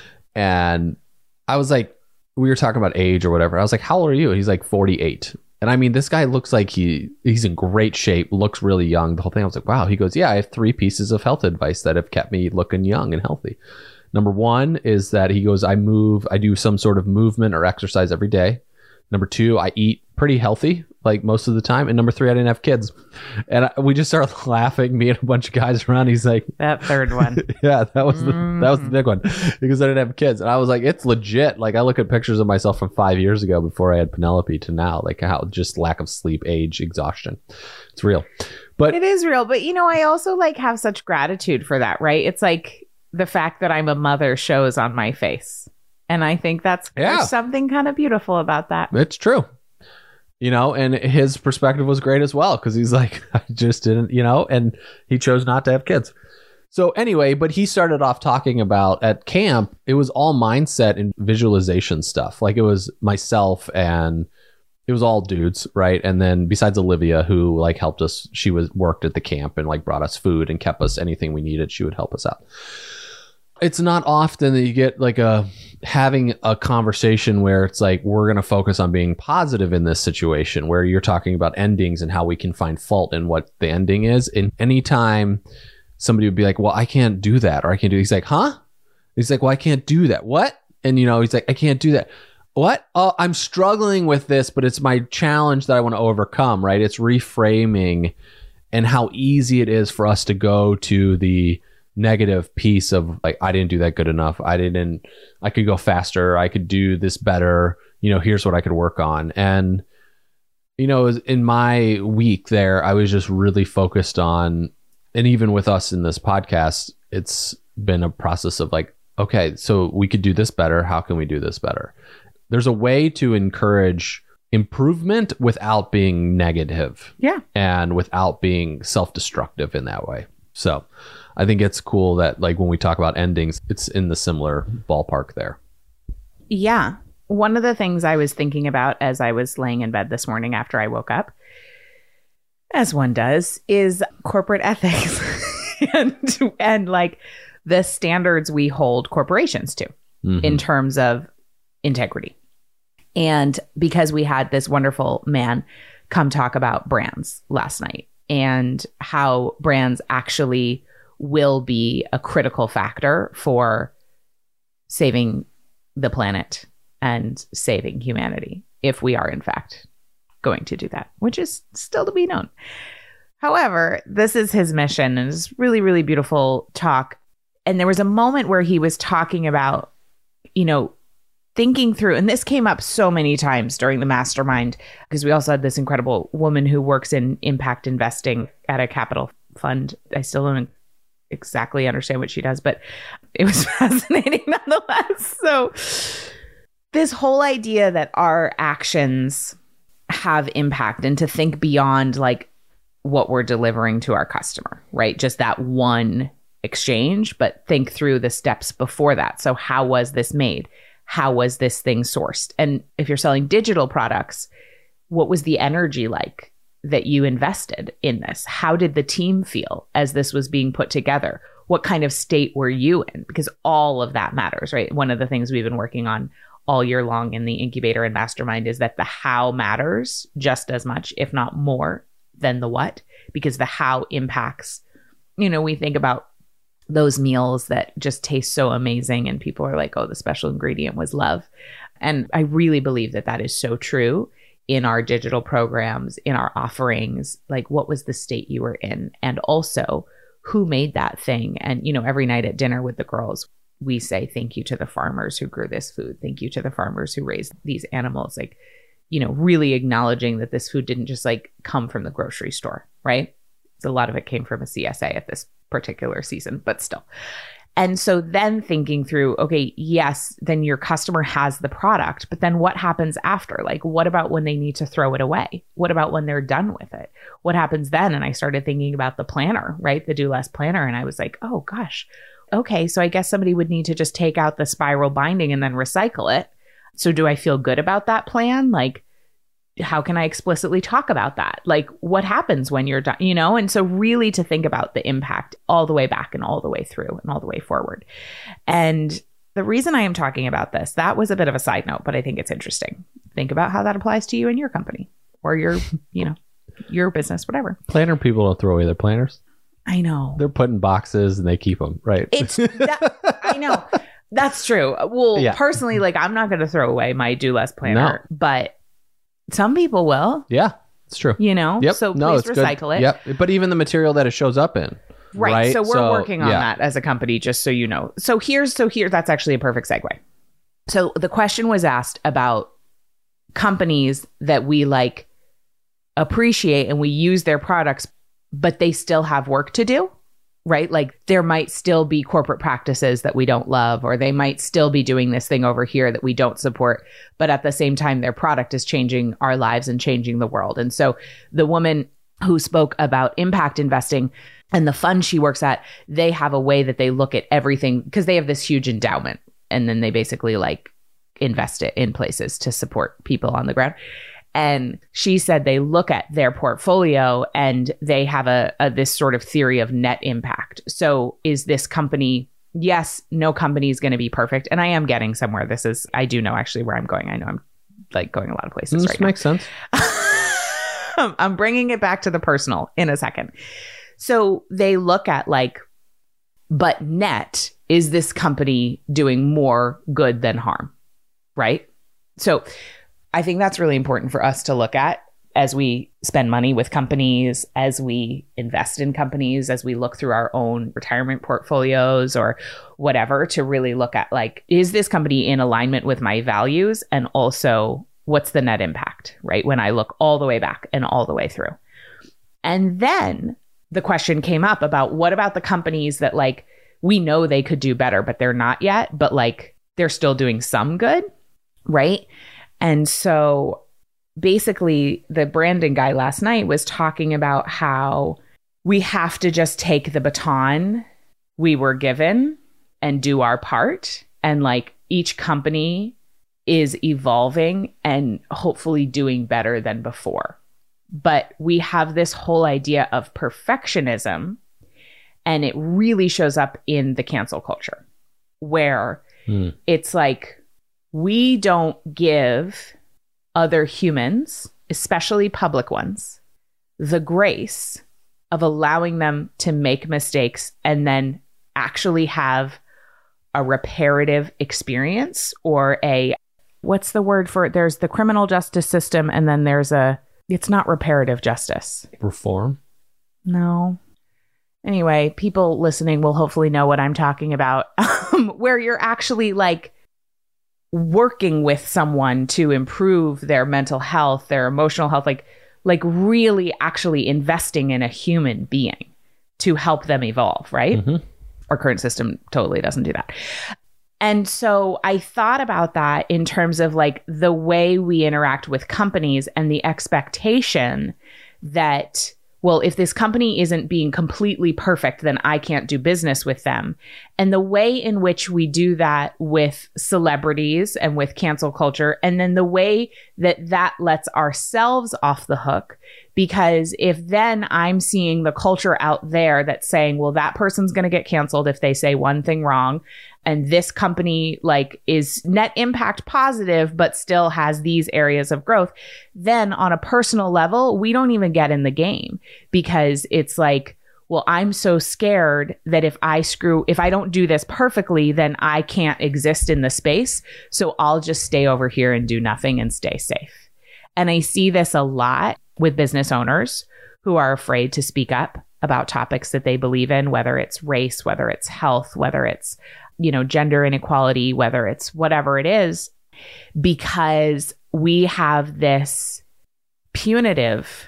And I was like, we were talking about age or whatever. I was like, how old are you? And he's like forty-eight. And I mean, this guy looks like he he's in great shape, looks really young. The whole thing. I was like, wow. He goes, yeah, I have three pieces of health advice that have kept me looking young and healthy. Number one is that he goes, I move, I do some sort of movement or exercise every day. Number two, I eat pretty healthy, like most of the time. And number three, I didn't have kids. And I, we just started laughing, me and a bunch of guys around. He's like, that third one. Yeah, that was the, mm. that was the big one because I didn't have kids. And I was like, it's legit. Like I look at pictures of myself from five years ago before I had Penelope to now, like how just lack of sleep, age, exhaustion. It's real. But it is real. But, you know, I also like have such gratitude for that, right? It's like, the fact that I'm a mother shows on my face. And I think that's yeah. there's something kind of beautiful about that. It's true. You know, and his perspective was great as well. Cause he's like, I just didn't, you know, and he chose not to have kids. So anyway, but he started off talking about at camp, it was all mindset and visualization stuff. Like it was myself and it was all dudes, right? And then besides Olivia, who like helped us, she was worked at the camp and like brought us food and kept us anything we needed. She would help us out. It's not often that you get like a having a conversation where it's like, we're going to focus on being positive in this situation where you're talking about endings and how we can find fault in what the ending is. And anytime somebody would be like, well, I can't do that. Or I can't do, he's like, huh? He's like, well, I can't do that. What? And you know, he's like, I can't do that. What? Oh, I'm struggling with this, but it's my challenge that I want to overcome, right? It's reframing and how easy it is for us to go to the negative piece of like, I didn't do that good enough. I didn't, I could go faster. I could do this better. You know, here's what I could work on. And, you know, in my week there, I was just really focused on, and even with us in this podcast, it's been a process of like, okay, so we could do this better. How can we do this better? There's a way to encourage improvement without being negative. Yeah. And without being self-destructive in that way. So I think it's cool that like when we talk about endings, it's in the similar ballpark there. Yeah. One of the things I was thinking about as I was laying in bed this morning after I woke up, as one does, is corporate ethics and, and like the standards we hold corporations to mm-hmm. in terms of integrity. And because we had this wonderful man come talk about brands last night and how brands actually will be a critical factor for saving the planet and saving humanity if we are in fact going to do that, which is still to be known. However, this is his mission and it's really, really beautiful talk. And there was a moment where he was talking about, you know, thinking through, and this came up so many times during the mastermind, because we also had this incredible woman who works in impact investing at a capital fund. I still don't exactly understand what she does, but it was fascinating nonetheless. So this whole idea that our actions have impact and to think beyond like what we're delivering to our customer, right? Just that one exchange, but think through the steps before that. So how was this made? How was this thing sourced? And if you're selling digital products, what was the energy like that you invested in this? How did the team feel as this was being put together? What kind of state were you in? Because all of that matters, right? One of the things we've been working on all year long in the incubator and mastermind is that the how matters just as much, if not more, than the what, because the how impacts, you know, we think about those meals that just taste so amazing and people are like, oh, the special ingredient was love. And I really believe that that is so true in our digital programs, in our offerings. Like, what was the state you were in? And also, who made that thing? And, you know, every night at dinner with the girls, we say, thank you to the farmers who grew this food. Thank you to the farmers who raised these animals. Like, you know, really acknowledging that this food didn't just like come from the grocery store, right? So a lot of it came from a C S A at this particular season, but still. And so then thinking through, okay, yes, then your customer has the product, but then what happens after? Like, what about when they need to throw it away? What about when they're done with it? What happens then? And I started thinking about the planner, right? The Do Less planner. And I was like, oh gosh, okay, so I guess somebody would need to just take out the spiral binding and then recycle it. So do I feel good about that plan? Like, how can I explicitly talk about that? Like, what happens when you're done, you know? And so really to think about the impact all the way back and all the way through and all the way forward. And the reason I am talking about this, that was a bit of a side note, but I think it's interesting. Think about how that applies to you and your company or your, you know, your business, whatever. Planner people don't throw away their planners. I know. They're put in boxes and they keep them, right? It's that, I know. That's true. Well, Yeah. personally, like, I'm not going to throw away my Do Less planner, No. but some people will, Yeah, it's true. you know? Yep. So No, please it's good. recycle it. Yep. But even the material that it shows up in. Right. Right. So we're So, working on yeah. that as a company, just so you know. So here's, so here, that's actually a perfect segue. So the question was asked about companies that we like appreciate and we use their products, but they still have work to do, right? Like, there might still be corporate practices that we don't love, or they might still be doing this thing over here that we don't support. But at the same time, their product is changing our lives and changing the world. And so the woman who spoke about impact investing and the fund she works at, they have a way that they look at everything because they have this huge endowment. And then they basically like invest it in places to support people on the ground. And she said they look at their portfolio and they have a, a this sort of theory of net impact. So is this company, yes, no company is going to be perfect. And I am getting somewhere. This is, I do know actually where I'm going. I know I'm like going a lot of places This right now. makes sense. I'm bringing it back to the personal in a second. So they look at like, but net, is this company doing more good than harm? Right? So I think that's really important for us to look at as we spend money with companies, as we invest in companies, as we look through our own retirement portfolios or whatever, to really look at, like, is this company in alignment with my values? And also, what's the net impact, right? When I look all the way back and all the way through. And then the question came up about, what about the companies that, like, we know they could do better, but they're not yet, but like they're still doing some good, right? And so basically, the Brandon guy last night was talking about how we have to just take the baton we were given and do our part. And like each company is evolving and hopefully doing better than before. But we have this whole idea of perfectionism, and it really shows up in the cancel culture, where mm. it's like we don't give other humans, especially public ones, the grace of allowing them to make mistakes and then actually have a reparative experience, or a, what's the word for it? There's the criminal justice system, and then there's a, it's not reparative justice. Reform? No. Anyway, people listening will hopefully know what I'm talking about, um, where you're actually like working with someone to improve their mental health, their emotional health, like like really actually investing in a human being to help them evolve, right? Mm-hmm. Our current system totally doesn't do that. And so I thought about that in terms of like the way we interact with companies and the expectation that, well, if this company isn't being completely perfect, then I can't do business with them. And the way in which we do that with celebrities and with cancel culture, and then the way that that lets ourselves off the hook. Because if then I'm seeing the culture out there that's saying, well, that person's going to get canceled if they say one thing wrong, and this company like is net impact positive, but still has these areas of growth, then on a personal level, we don't even get in the game, because it's like, well, I'm so scared that if I screw, if I don't do this perfectly, then I can't exist in the space. So I'll just stay over here and do nothing and stay safe. And I see this a lot with business owners who are afraid to speak up about topics that they believe in, whether it's race, whether it's health, whether it's, you know, gender inequality, whether it's whatever it is, because we have this punitive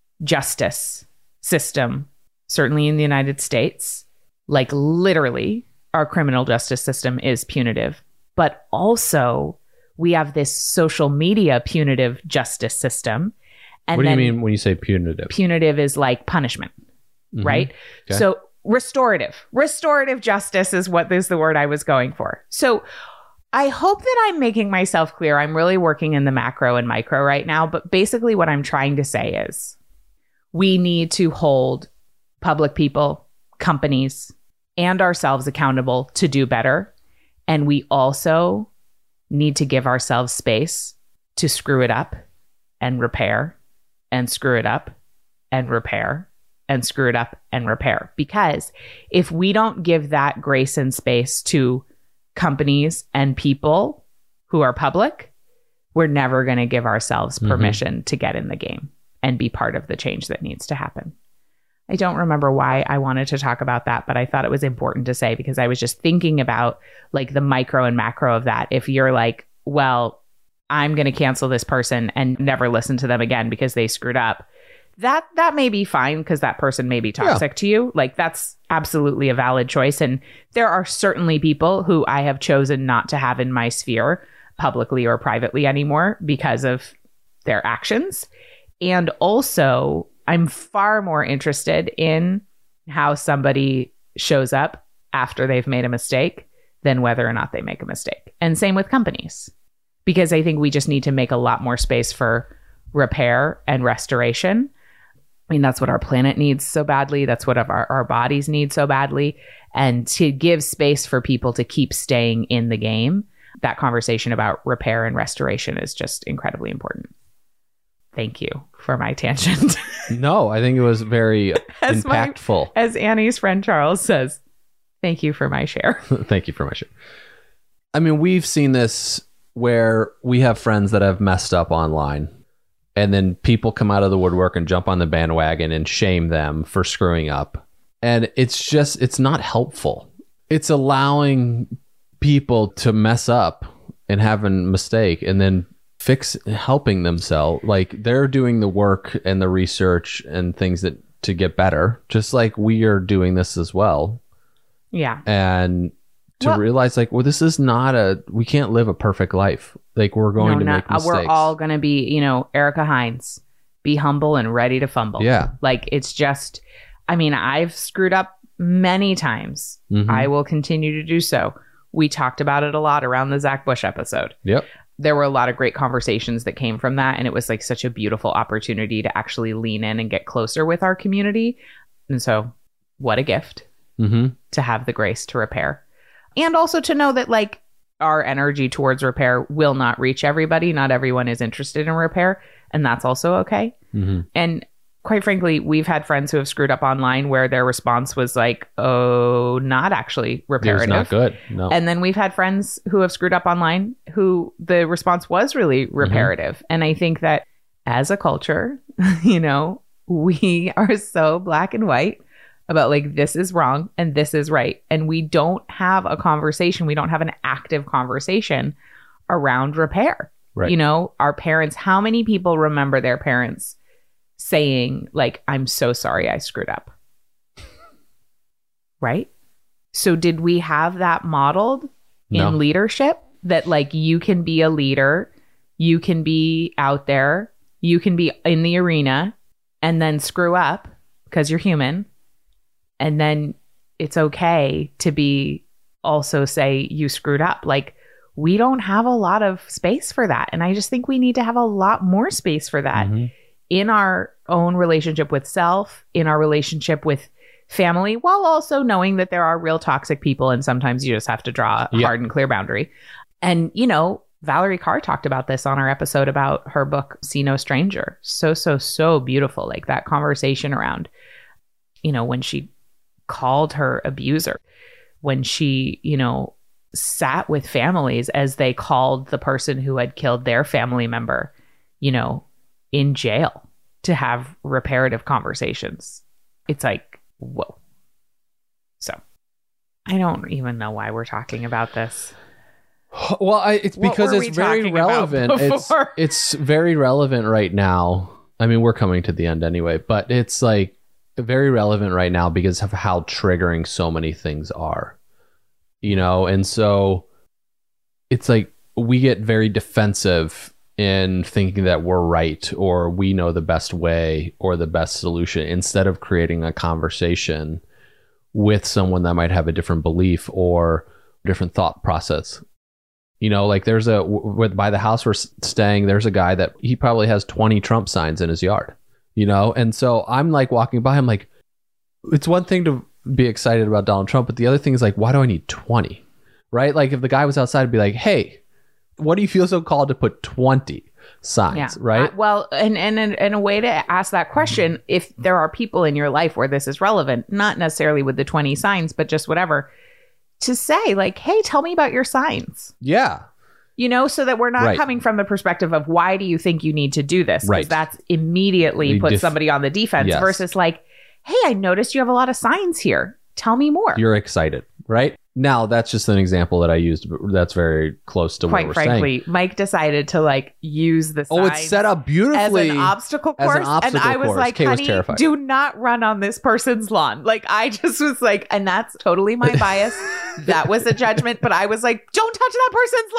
justice system, certainly in the United States. Like literally, our criminal justice system is punitive, but also we have this social media punitive justice system. And what do then you mean when you say punitive? Punitive is like punishment, mm-hmm. right? Okay. So restorative. Restorative justice is what is the word I was going for. So I hope that I'm making myself clear. I'm really working in the macro and micro right now, but basically what I'm trying to say is we need to hold public people, companies, and ourselves accountable to do better. And we also need to give ourselves space to screw it up and repair and screw it up and repair and screw it up and repair. Because if we don't give that grace and space to companies and people who are public, we're never going to give ourselves permission mm-hmm. to get in the game and be part of the change that needs to happen. I don't remember why I wanted to talk about that, but I thought it was important to say, because I was just thinking about like the micro and macro of that. If you're like, well, I'm going to cancel this person and never listen to them again because they screwed up, that that may be fine, because that person may be toxic yeah. to you. Like that's absolutely a valid choice. And there are certainly people who I have chosen not to have in my sphere publicly or privately anymore because of their actions. And also, I'm far more interested in how somebody shows up after they've made a mistake than whether or not they make a mistake. And same with companies, because I think we just need to make a lot more space for repair and restoration. I mean, that's what our planet needs so badly. That's what our, our bodies need so badly. And to give space for people to keep staying in the game, that conversation about repair and restoration is just incredibly important. Thank you for my tangent. No, I think it was very as impactful. My, as Annie's friend Charles says, thank you for my share. Thank you for my share. I mean, we've seen this where we have friends that have messed up online, and then people come out of the woodwork and jump on the bandwagon and shame them for screwing up. And it's just, it's not helpful. It's allowing people to mess up and have a mistake and then fix, helping themselves. Like they're doing the work and the research and things that to get better, just like we are doing this as well. Yeah. And to well, realize like, well, this is not a, we can't live a perfect life. Like we're going no, to not, make mistakes. We're all going to be, you know, Erica Hines, be humble and ready to fumble. Yeah. Like it's just, I mean, I've screwed up many times. Mm-hmm. I will continue to do so. We talked about it a lot around the Zach Bush episode. Yep. There were a lot of great conversations that came from that. And it was like such a beautiful opportunity to actually lean in and get closer with our community. And so what a gift mm-hmm. to have the grace to repair. And also to know that like our energy towards repair will not reach everybody. Not everyone is interested in repair. And that's also okay. Mm-hmm. And quite frankly, we've had friends who have screwed up online where their response was like, oh, not actually reparative. It's not good. No. And then we've had friends who have screwed up online who the response was really reparative. Mm-hmm. And I think that as a culture, you know, we are so black and white about like, this is wrong and this is right. And we don't have a conversation. We don't have an active conversation around repair. Right. You know, our parents, how many people remember their parents saying like, I'm so sorry I screwed up. Right? So did we have that modeled No. in leadership that like you can be a leader, you can be out there, you can be in the arena and then screw up because you're human. And then it's okay to be also say you screwed up. Like we don't have a lot of space for that. And I just think we need to have a lot more space for that. Mm-hmm. In our own relationship with self, in our relationship with family, while also knowing that there are real toxic people and sometimes you just have to draw a yeah. hard and clear boundary. And, you know, Valerie Carr talked about this on our episode about her book, See No Stranger. So, so, so beautiful. Like that conversation around, you know, when she called her abuser, when she, you know, sat with families as they called the person who had killed their family member, you know, in jail to have reparative conversations. It's like, whoa. So I don't even know why we're talking about this. Well, I, it's because it's very relevant. It's, it's very relevant right now. I mean, we're coming to the end anyway, but it's like very relevant right now because of how triggering so many things are, you know? And so it's like we get very defensive in thinking that we're right or we know the best way or the best solution instead of creating a conversation with someone that might have a different belief or different thought process. You know, like there's a, with, by the house we're staying, there's a guy that he probably has twenty Trump signs in his yard, you know? And so I'm like walking by, I'm like, it's one thing to be excited about Donald Trump, but the other thing is like, why do I need twenty? Right? Like if the guy was outside, I'd be like, hey, what do you feel so called to put twenty signs, yeah. right? Uh, well, and, and, and, and a way to ask that question, if there are people in your life where this is relevant, not necessarily with the twenty signs, but just whatever, to say like, hey, tell me about your signs. Yeah. You know, so that we're not right. coming from the perspective of why do you think you need to do this? Because right. that's immediately We puts def- somebody on the defense yes. versus like, hey, I noticed you have a lot of signs here. Tell me more. You're excited, right? Now, that's just an example that I used. That's very close to Quite what we're frankly, saying. Mike decided to like use the signs Oh, it's set up beautifully as an obstacle course. As an obstacle and I was course. like, Kay was honey, terrified. do not run on this person's lawn. Like, I just was like, and that's totally my bias. That was a judgment. But I was like, don't touch that person's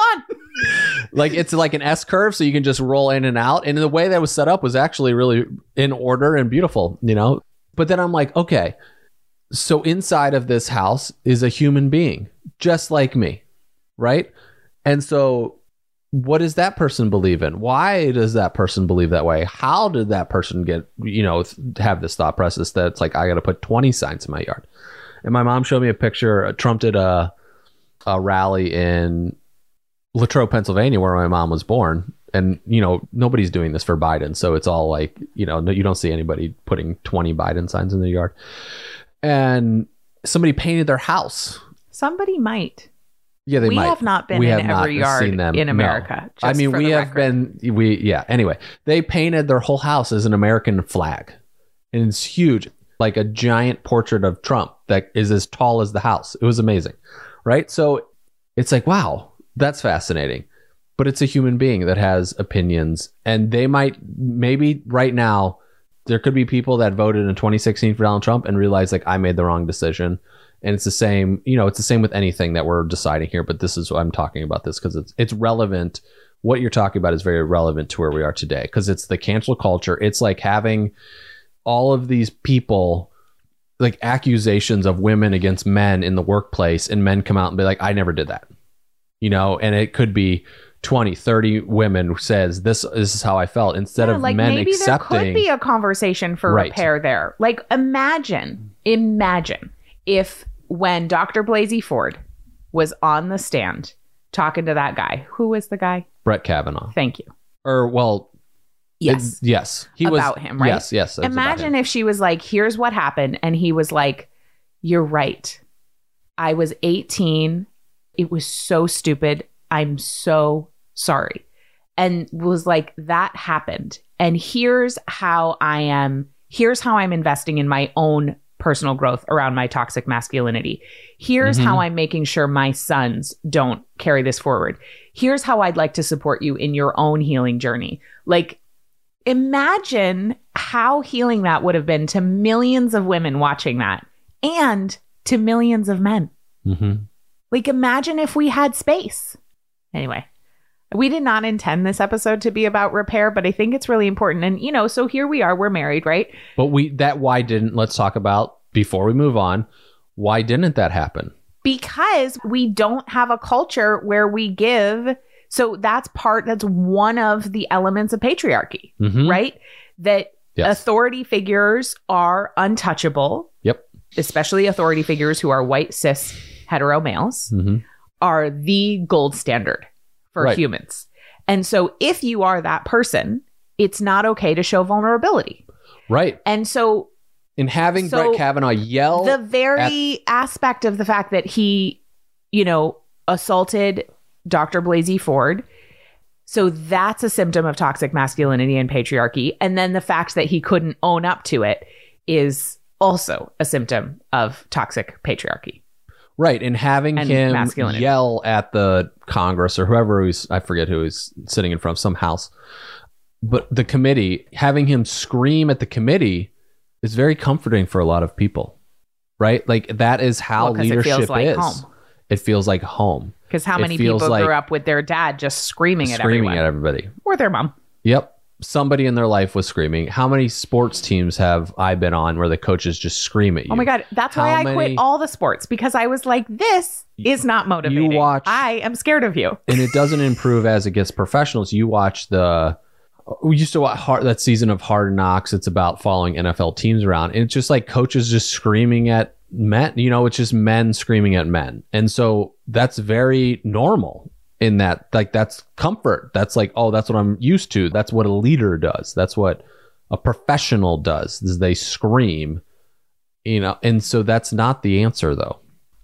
lawn. Like, it's like an S curve, so you can just roll in and out. And the way that was set up was actually really in order and beautiful, you know? But then I'm like, okay, so inside of this house is a human being, just like me, right? And so what does that person believe in? Why does that person believe that way? How did that person get, you know, have this thought process that it's like, I got to put twenty signs in my yard? And my mom showed me a picture. Trump did a, a rally in Latrobe, Pennsylvania, where my mom was born. And, you know, nobody's doing this for Biden. So it's all like, you know, you don't see anybody putting twenty Biden signs in their yard. And somebody painted their house. Somebody might. Yeah, they we might. have not been we in have not every yard seen them. in No. America. I just mean, for we the have record. been, we, yeah. Anyway, they painted their whole house as an American flag. And it's huge, like a giant portrait of Trump that is as tall as the house. It was amazing. Right. So it's like, wow, that's fascinating. But it's a human being that has opinions. And they might, maybe right now, there could be people that voted in twenty sixteen for Donald Trump and realize, like, I made the wrong decision. And it's the same, you know, it's the same with anything that we're deciding here. But this is what I'm talking about this because it's it's relevant. What you're talking about is very relevant to where we are today because it's the cancel culture. It's like having all of these people, like accusations of women against men in the workplace, and men come out and be like, I never did that, you know, and it could be twenty, thirty women who says this, this is how I felt instead Yeah, of like men maybe accepting. there could be a conversation for Right. repair there. Like imagine, imagine if when Doctor Blasey Ford was on the stand talking to that guy, who was the guy? Brett Kavanaugh. Thank you. Or, well, Yes. it- yes. He was About him, right? Yes, yes. it was about Imagine him. if she was like, here's what happened. And he was like, you're right. I was eighteen. It was so stupid. I'm so sorry. And was like, that happened. And here's how I am. Here's how I'm investing in my own personal growth around my toxic masculinity. Here's Mhm. how I'm making sure my sons don't carry this forward. Here's how I'd like to support you in your own healing journey. Like, imagine how healing that would have been to millions of women watching that and to millions of men. Mhm. Like, imagine if we had space. Anyway, we did not intend this episode to be about repair, but I think it's really important. And, you know, so here we are, we're married, right? But we, that why didn't, let's talk about, before we move on, why didn't that happen? Because we don't have a culture where we give. So that's part, that's one of the elements of patriarchy, Mhm. right? That Yes. authority figures are untouchable, Yep. especially authority figures who are white, cis, hetero males, Mhm. are the gold standard for Right. humans. And so if you are that person, it's not okay to show vulnerability. Right. And so And having So Brett Kavanaugh yell, the very aspect of the fact that he, you know, assaulted Doctor Blasey Ford. So that's a symptom of toxic masculinity and patriarchy. And then the fact that he couldn't own up to it is also a symptom of toxic patriarchy. right, and having and him masculinity. yell at the Congress or whoever who's, I forget who he's sitting in front of, some house, but the committee, having him scream at the committee is very comforting for a lot of people, right? Like that is how Well, 'cause it leadership feels like is. home. It feels like home. Because how It many feels people like grew up with their dad just screaming, at Screaming everyone? at everybody. Or their mom. Yep. Somebody in their life was screaming. How many sports teams have I been on where the coaches just scream at you? Oh my God. That's why How I many- quit all the sports, because I was like, this is not motivating. watch- I am scared of you. And it doesn't improve as it gets professionals. You watch the, we used to watch hard, that season of Hard Knocks. It's about following N F L teams around. And it's just like coaches just screaming at men. You know, it's just men screaming at men. And so that's very normal in that, like, that's comfort. That's like, oh, that's what I'm used to. That's what a leader does. That's what a professional does, is they scream, you know. And so that's not the answer, though.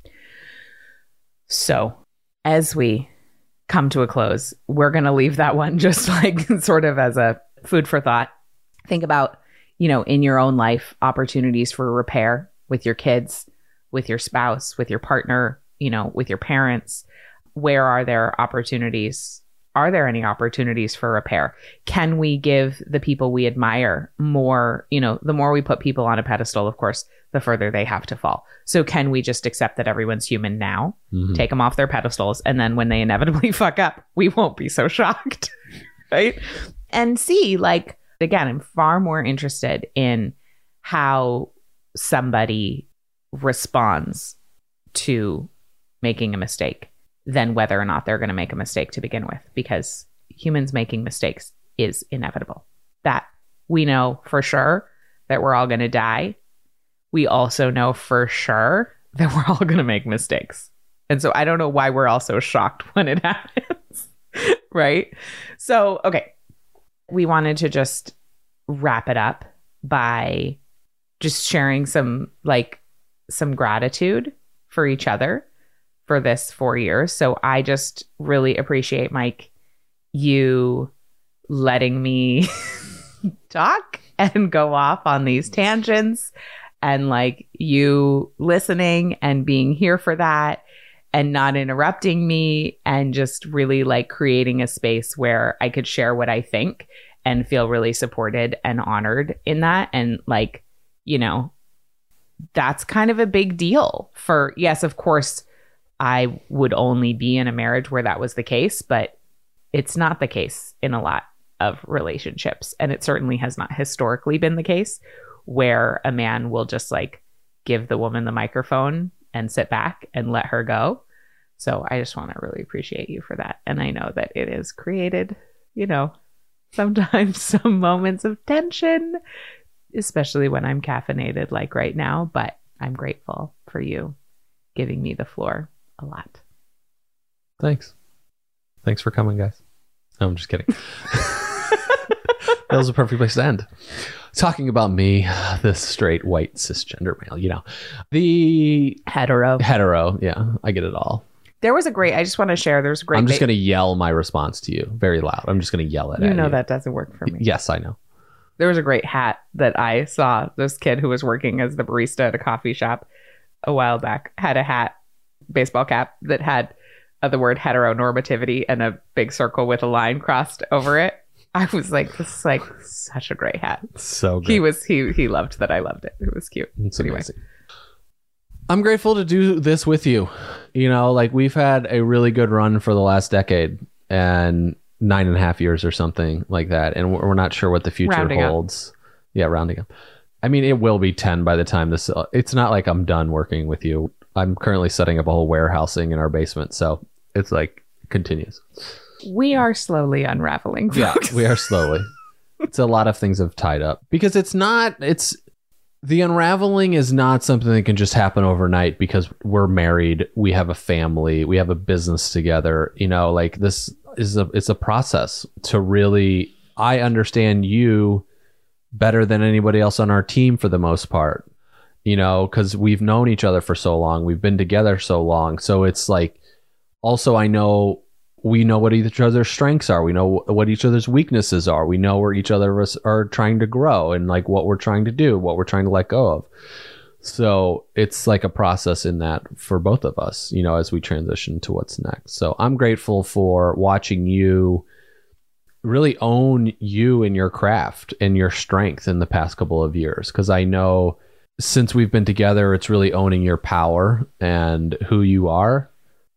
So as we come to a close, we're going to leave that one just like sort of as a food for thought. Think about, you know, in your own life, opportunities for repair with your kids, with your spouse, with your partner, you know, with your parents. Where are there opportunities? Are there any opportunities for repair? Can we give the people we admire more? You know, the more we put people on a pedestal, of course, the further they have to fall. So can we just accept that everyone's human now, Mhm. take them off their pedestals, and then when they inevitably fuck up, we won't be so shocked, right? And see, like, again, I'm far more interested in how somebody responds to making a mistake than whether or not they're going to make a mistake to begin with, because humans making mistakes is inevitable. That we know for sure that we're all going to die. We also know for sure that we're all going to make mistakes. And so I don't know why we're all so shocked when it happens. Right? So, okay. We wanted to just wrap it up by just sharing some, like, some gratitude for each other for this four years. So I just really appreciate, Mike, you letting me talk and go off on these tangents, and like you listening and being here for that and not interrupting me, and just really like creating a space where I could share what I think and feel really supported and honored in that. And like, you know, that's kind of a big deal for, yes, of course, I would only be in a marriage where that was the case, but it's not the case in a lot of relationships. And it certainly has not historically been the case where a man will just like give the woman the microphone and sit back and let her go. So I just want to really appreciate you for that. And I know that it has created, you know, sometimes some moments of tension, especially when I'm caffeinated like right now, but I'm grateful for you giving me the floor a lot. Thanks. Thanks for coming, guys. No, I'm just kidding. That was a perfect place to end. Talking about me, this straight white cisgender male, you know, the hetero. Hetero. Yeah, I get it all. There was a great, I just want to share, there's a great. I'm just ba- going to yell my response to you very loud. I'm just going to yell it you at know you. That doesn't work for me. Yes, I know. There was a great hat that I saw. This kid who was working as the barista at a coffee shop a while back had a hat, baseball cap, that had uh, the word heteronormativity and a big circle with a line crossed over it. I was like, this is like such a great hat. So good. He was, he, he loved that I loved it. It was cute. It's anyway. Amazing. I'm grateful to do this with you. You know, like we've had a really good run for the last decade and nine and a half years or something like that. And we're not sure what the future Rounding holds. Up. Yeah, rounding up. I mean, it will be ten by the time this, uh, it's not like I'm done working with you. I'm currently setting up a whole warehousing in our basement. So it's like continues. We are slowly unraveling, folks. Yeah, we are slowly. It's a lot of things have tied up because it's not, it's, the unraveling is not something that can just happen overnight because we're married, we have a family, we have a business together. You know, like this is a, it's a process to really, I understand you better than anybody else on our team for the most part, you know, because we've known each other for so long, we've been together so long. So it's like, also I know we know what each other's strengths are. We know what each other's weaknesses are. We know where each other is, are trying to grow and like what we're trying to do, what we're trying to let go of. So it's like a process in that for both of us, you know, as we transition to what's next. So I'm grateful for watching you really own you and your craft and your strength in the past couple of years. Because I know since we've been together, it's really owning your power and who you are.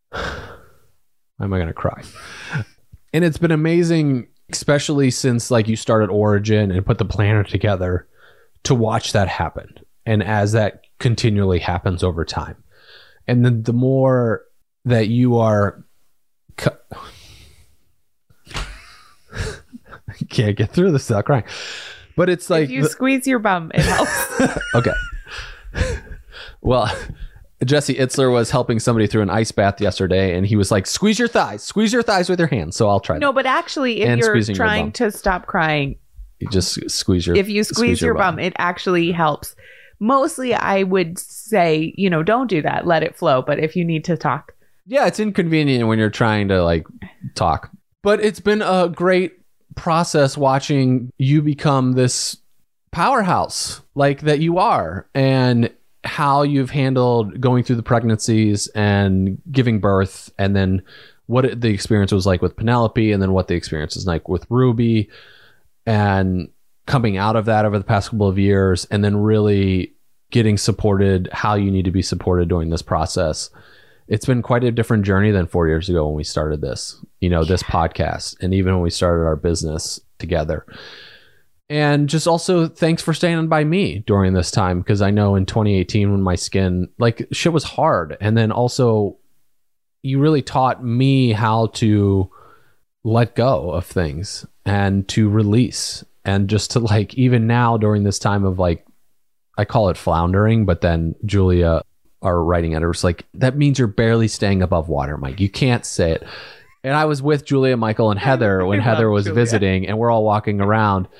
Why am I going to cry? And it's been amazing, especially since like you started Origin and put the planner together, to watch that happen. And as that continually happens over time. And then the more that you are... Co- I can't get through this without crying. But it's like... If you the- squeeze your bum, it helps. Okay. Well... Jesse Itzler was helping somebody through an ice bath yesterday, and he was like, squeeze your thighs, squeeze your thighs with your hands. So I'll try No, that. but actually, if And you're squeezing your trying bum. to stop crying, You just squeeze your if you squeeze, your, bum, it actually helps. Mostly, I would say, you know, don't do that. Let it flow. But if you need to talk. Yeah, it's inconvenient when you're trying to like talk. But it's been a great process watching you become this powerhouse like that you are. And how you've handled going through the pregnancies and giving birth, and then what it, the experience was like with Penelope, and then what the experience is like with Ruby, and coming out of that over the past couple of years, and then really getting supported how you need to be supported during this process. It's been quite a different journey than four years ago when we started this, you know, this podcast, and even when we started our business together. And just also thanks for standing by me during this time, because I know in twenty eighteen when my skin, like shit was hard. And then also you really taught me how to let go of things and to release, and just to like, even now during this time of like, I call it floundering, but then Julia, our writing editor, was like, that means you're barely staying above water, Mike. You can't say it. And I was with Julia, Michael, and Heather when Heather was Julia. visiting, and we're all walking around.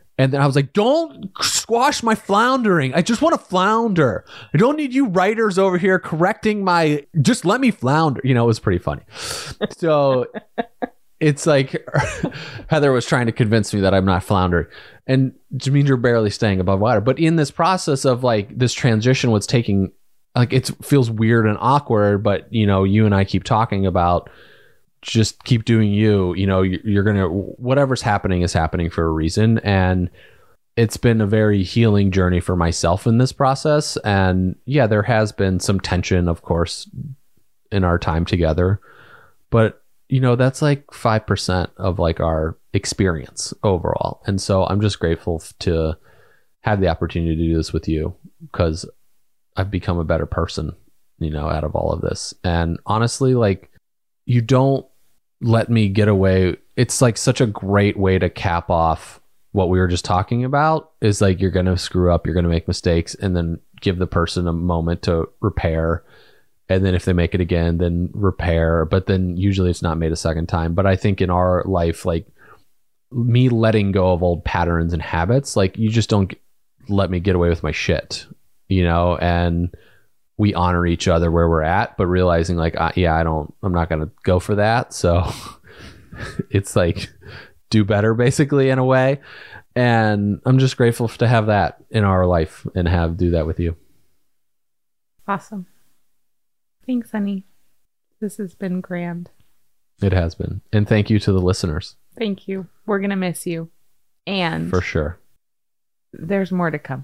And then I was like, don't squash my floundering. I just want to flounder. I don't need you writers over here correcting my, just let me flounder. You know, it was pretty funny. So it's like Heather was trying to convince me that I'm not floundering. And it means you're barely staying above water. But in this process of like this transition was taking, like it feels weird and awkward, but you know, you and I keep talking about just keep doing you, you know, you're going to, whatever's happening is happening for a reason. And it's been a very healing journey for myself in this process. And yeah, there has been some tension, of course, in our time together, but you know, that's like five percent of like our experience overall. And so I'm just grateful to have the opportunity to do this with you because I've become a better person, you know, out of all of this. And honestly, like, you don't let me get away. It's like such a great way to cap off what we were just talking about is like, you're going to screw up, you're going to make mistakes, and then give the person a moment to repair. And then if they make it again, then repair. But then usually it's not made a second time. But I think in our life, like me letting go of old patterns and habits, like you just don't let me get away with my shit, you know, and we honor each other where we're at, but realizing like, uh, yeah, I don't, I'm not going to go for that. So it's like do better basically in a way. And I'm just grateful to have that in our life and have do that with you. Awesome. Thanks, honey. This has been grand. It has been. And thank you to the listeners. Thank you. We're going to miss you. And for sure. There's more to come.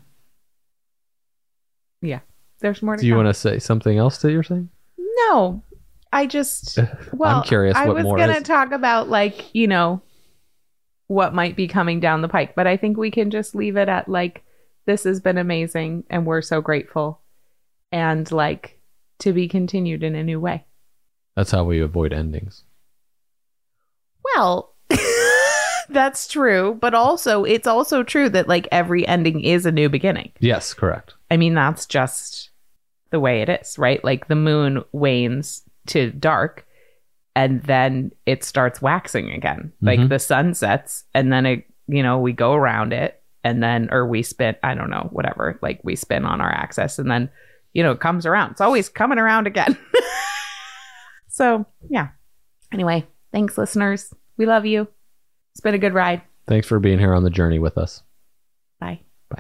Yeah. There's more to Do you come. want to say something else that you're saying? No. I just, well, I'm curious I what was more going is. to talk about like, you know, what might be coming down the pike, but I think we can just leave it at like, this has been amazing and we're so grateful and like to be continued in a new way. That's how we avoid endings. Well, that's true, but also it's also true that like every ending is a new beginning. Yes, correct. I mean, that's just the way it is, right? Like the moon wanes to dark and then it starts waxing again. Mm-hmm. Like the sun sets and then it, you know, we go around it and then, or we spin, I don't know, whatever, like we spin on our axis and then, you know, it comes around. It's always coming around again. So, yeah. Anyway, thanks, listeners. We love you. It's been a good ride. Thanks for being here on the journey with us. Bye. Bye.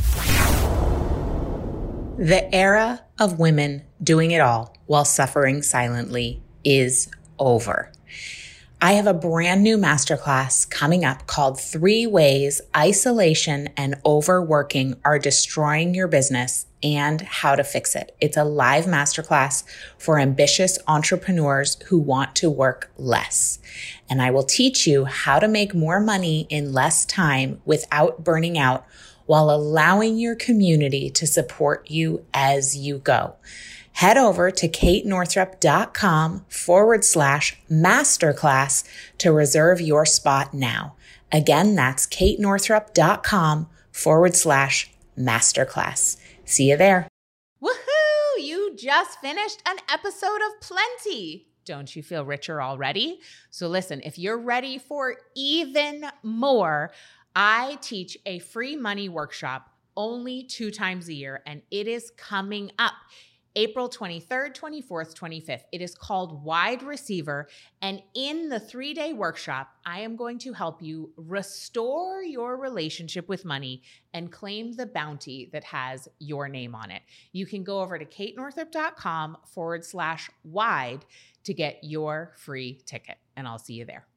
The era of women doing it all while suffering silently is over. I have a brand new masterclass coming up called Three Ways Isolation and Overworking Are Destroying Your Business and How to Fix It. It's a live masterclass for ambitious entrepreneurs who want to work less. And I will teach you how to make more money in less time without burning out while allowing your community to support you as you go. Head over to katenorthrup.com forward slash masterclass to reserve your spot now. Again, that's katenorthrup.com forward slash masterclass. See you there. Woohoo! You just finished an episode of Plenty. Don't you feel richer already? So listen, if you're ready for even more, I teach a free money workshop only two times a year, and it is coming up April twenty-third, twenty-fourth, twenty-fifth. It is called Wide Receiver. And in the three-day workshop, I am going to help you restore your relationship with money and claim the bounty that has your name on it. You can go over to katenorthrup.com forward slash wide to get your free ticket, and I'll see you there.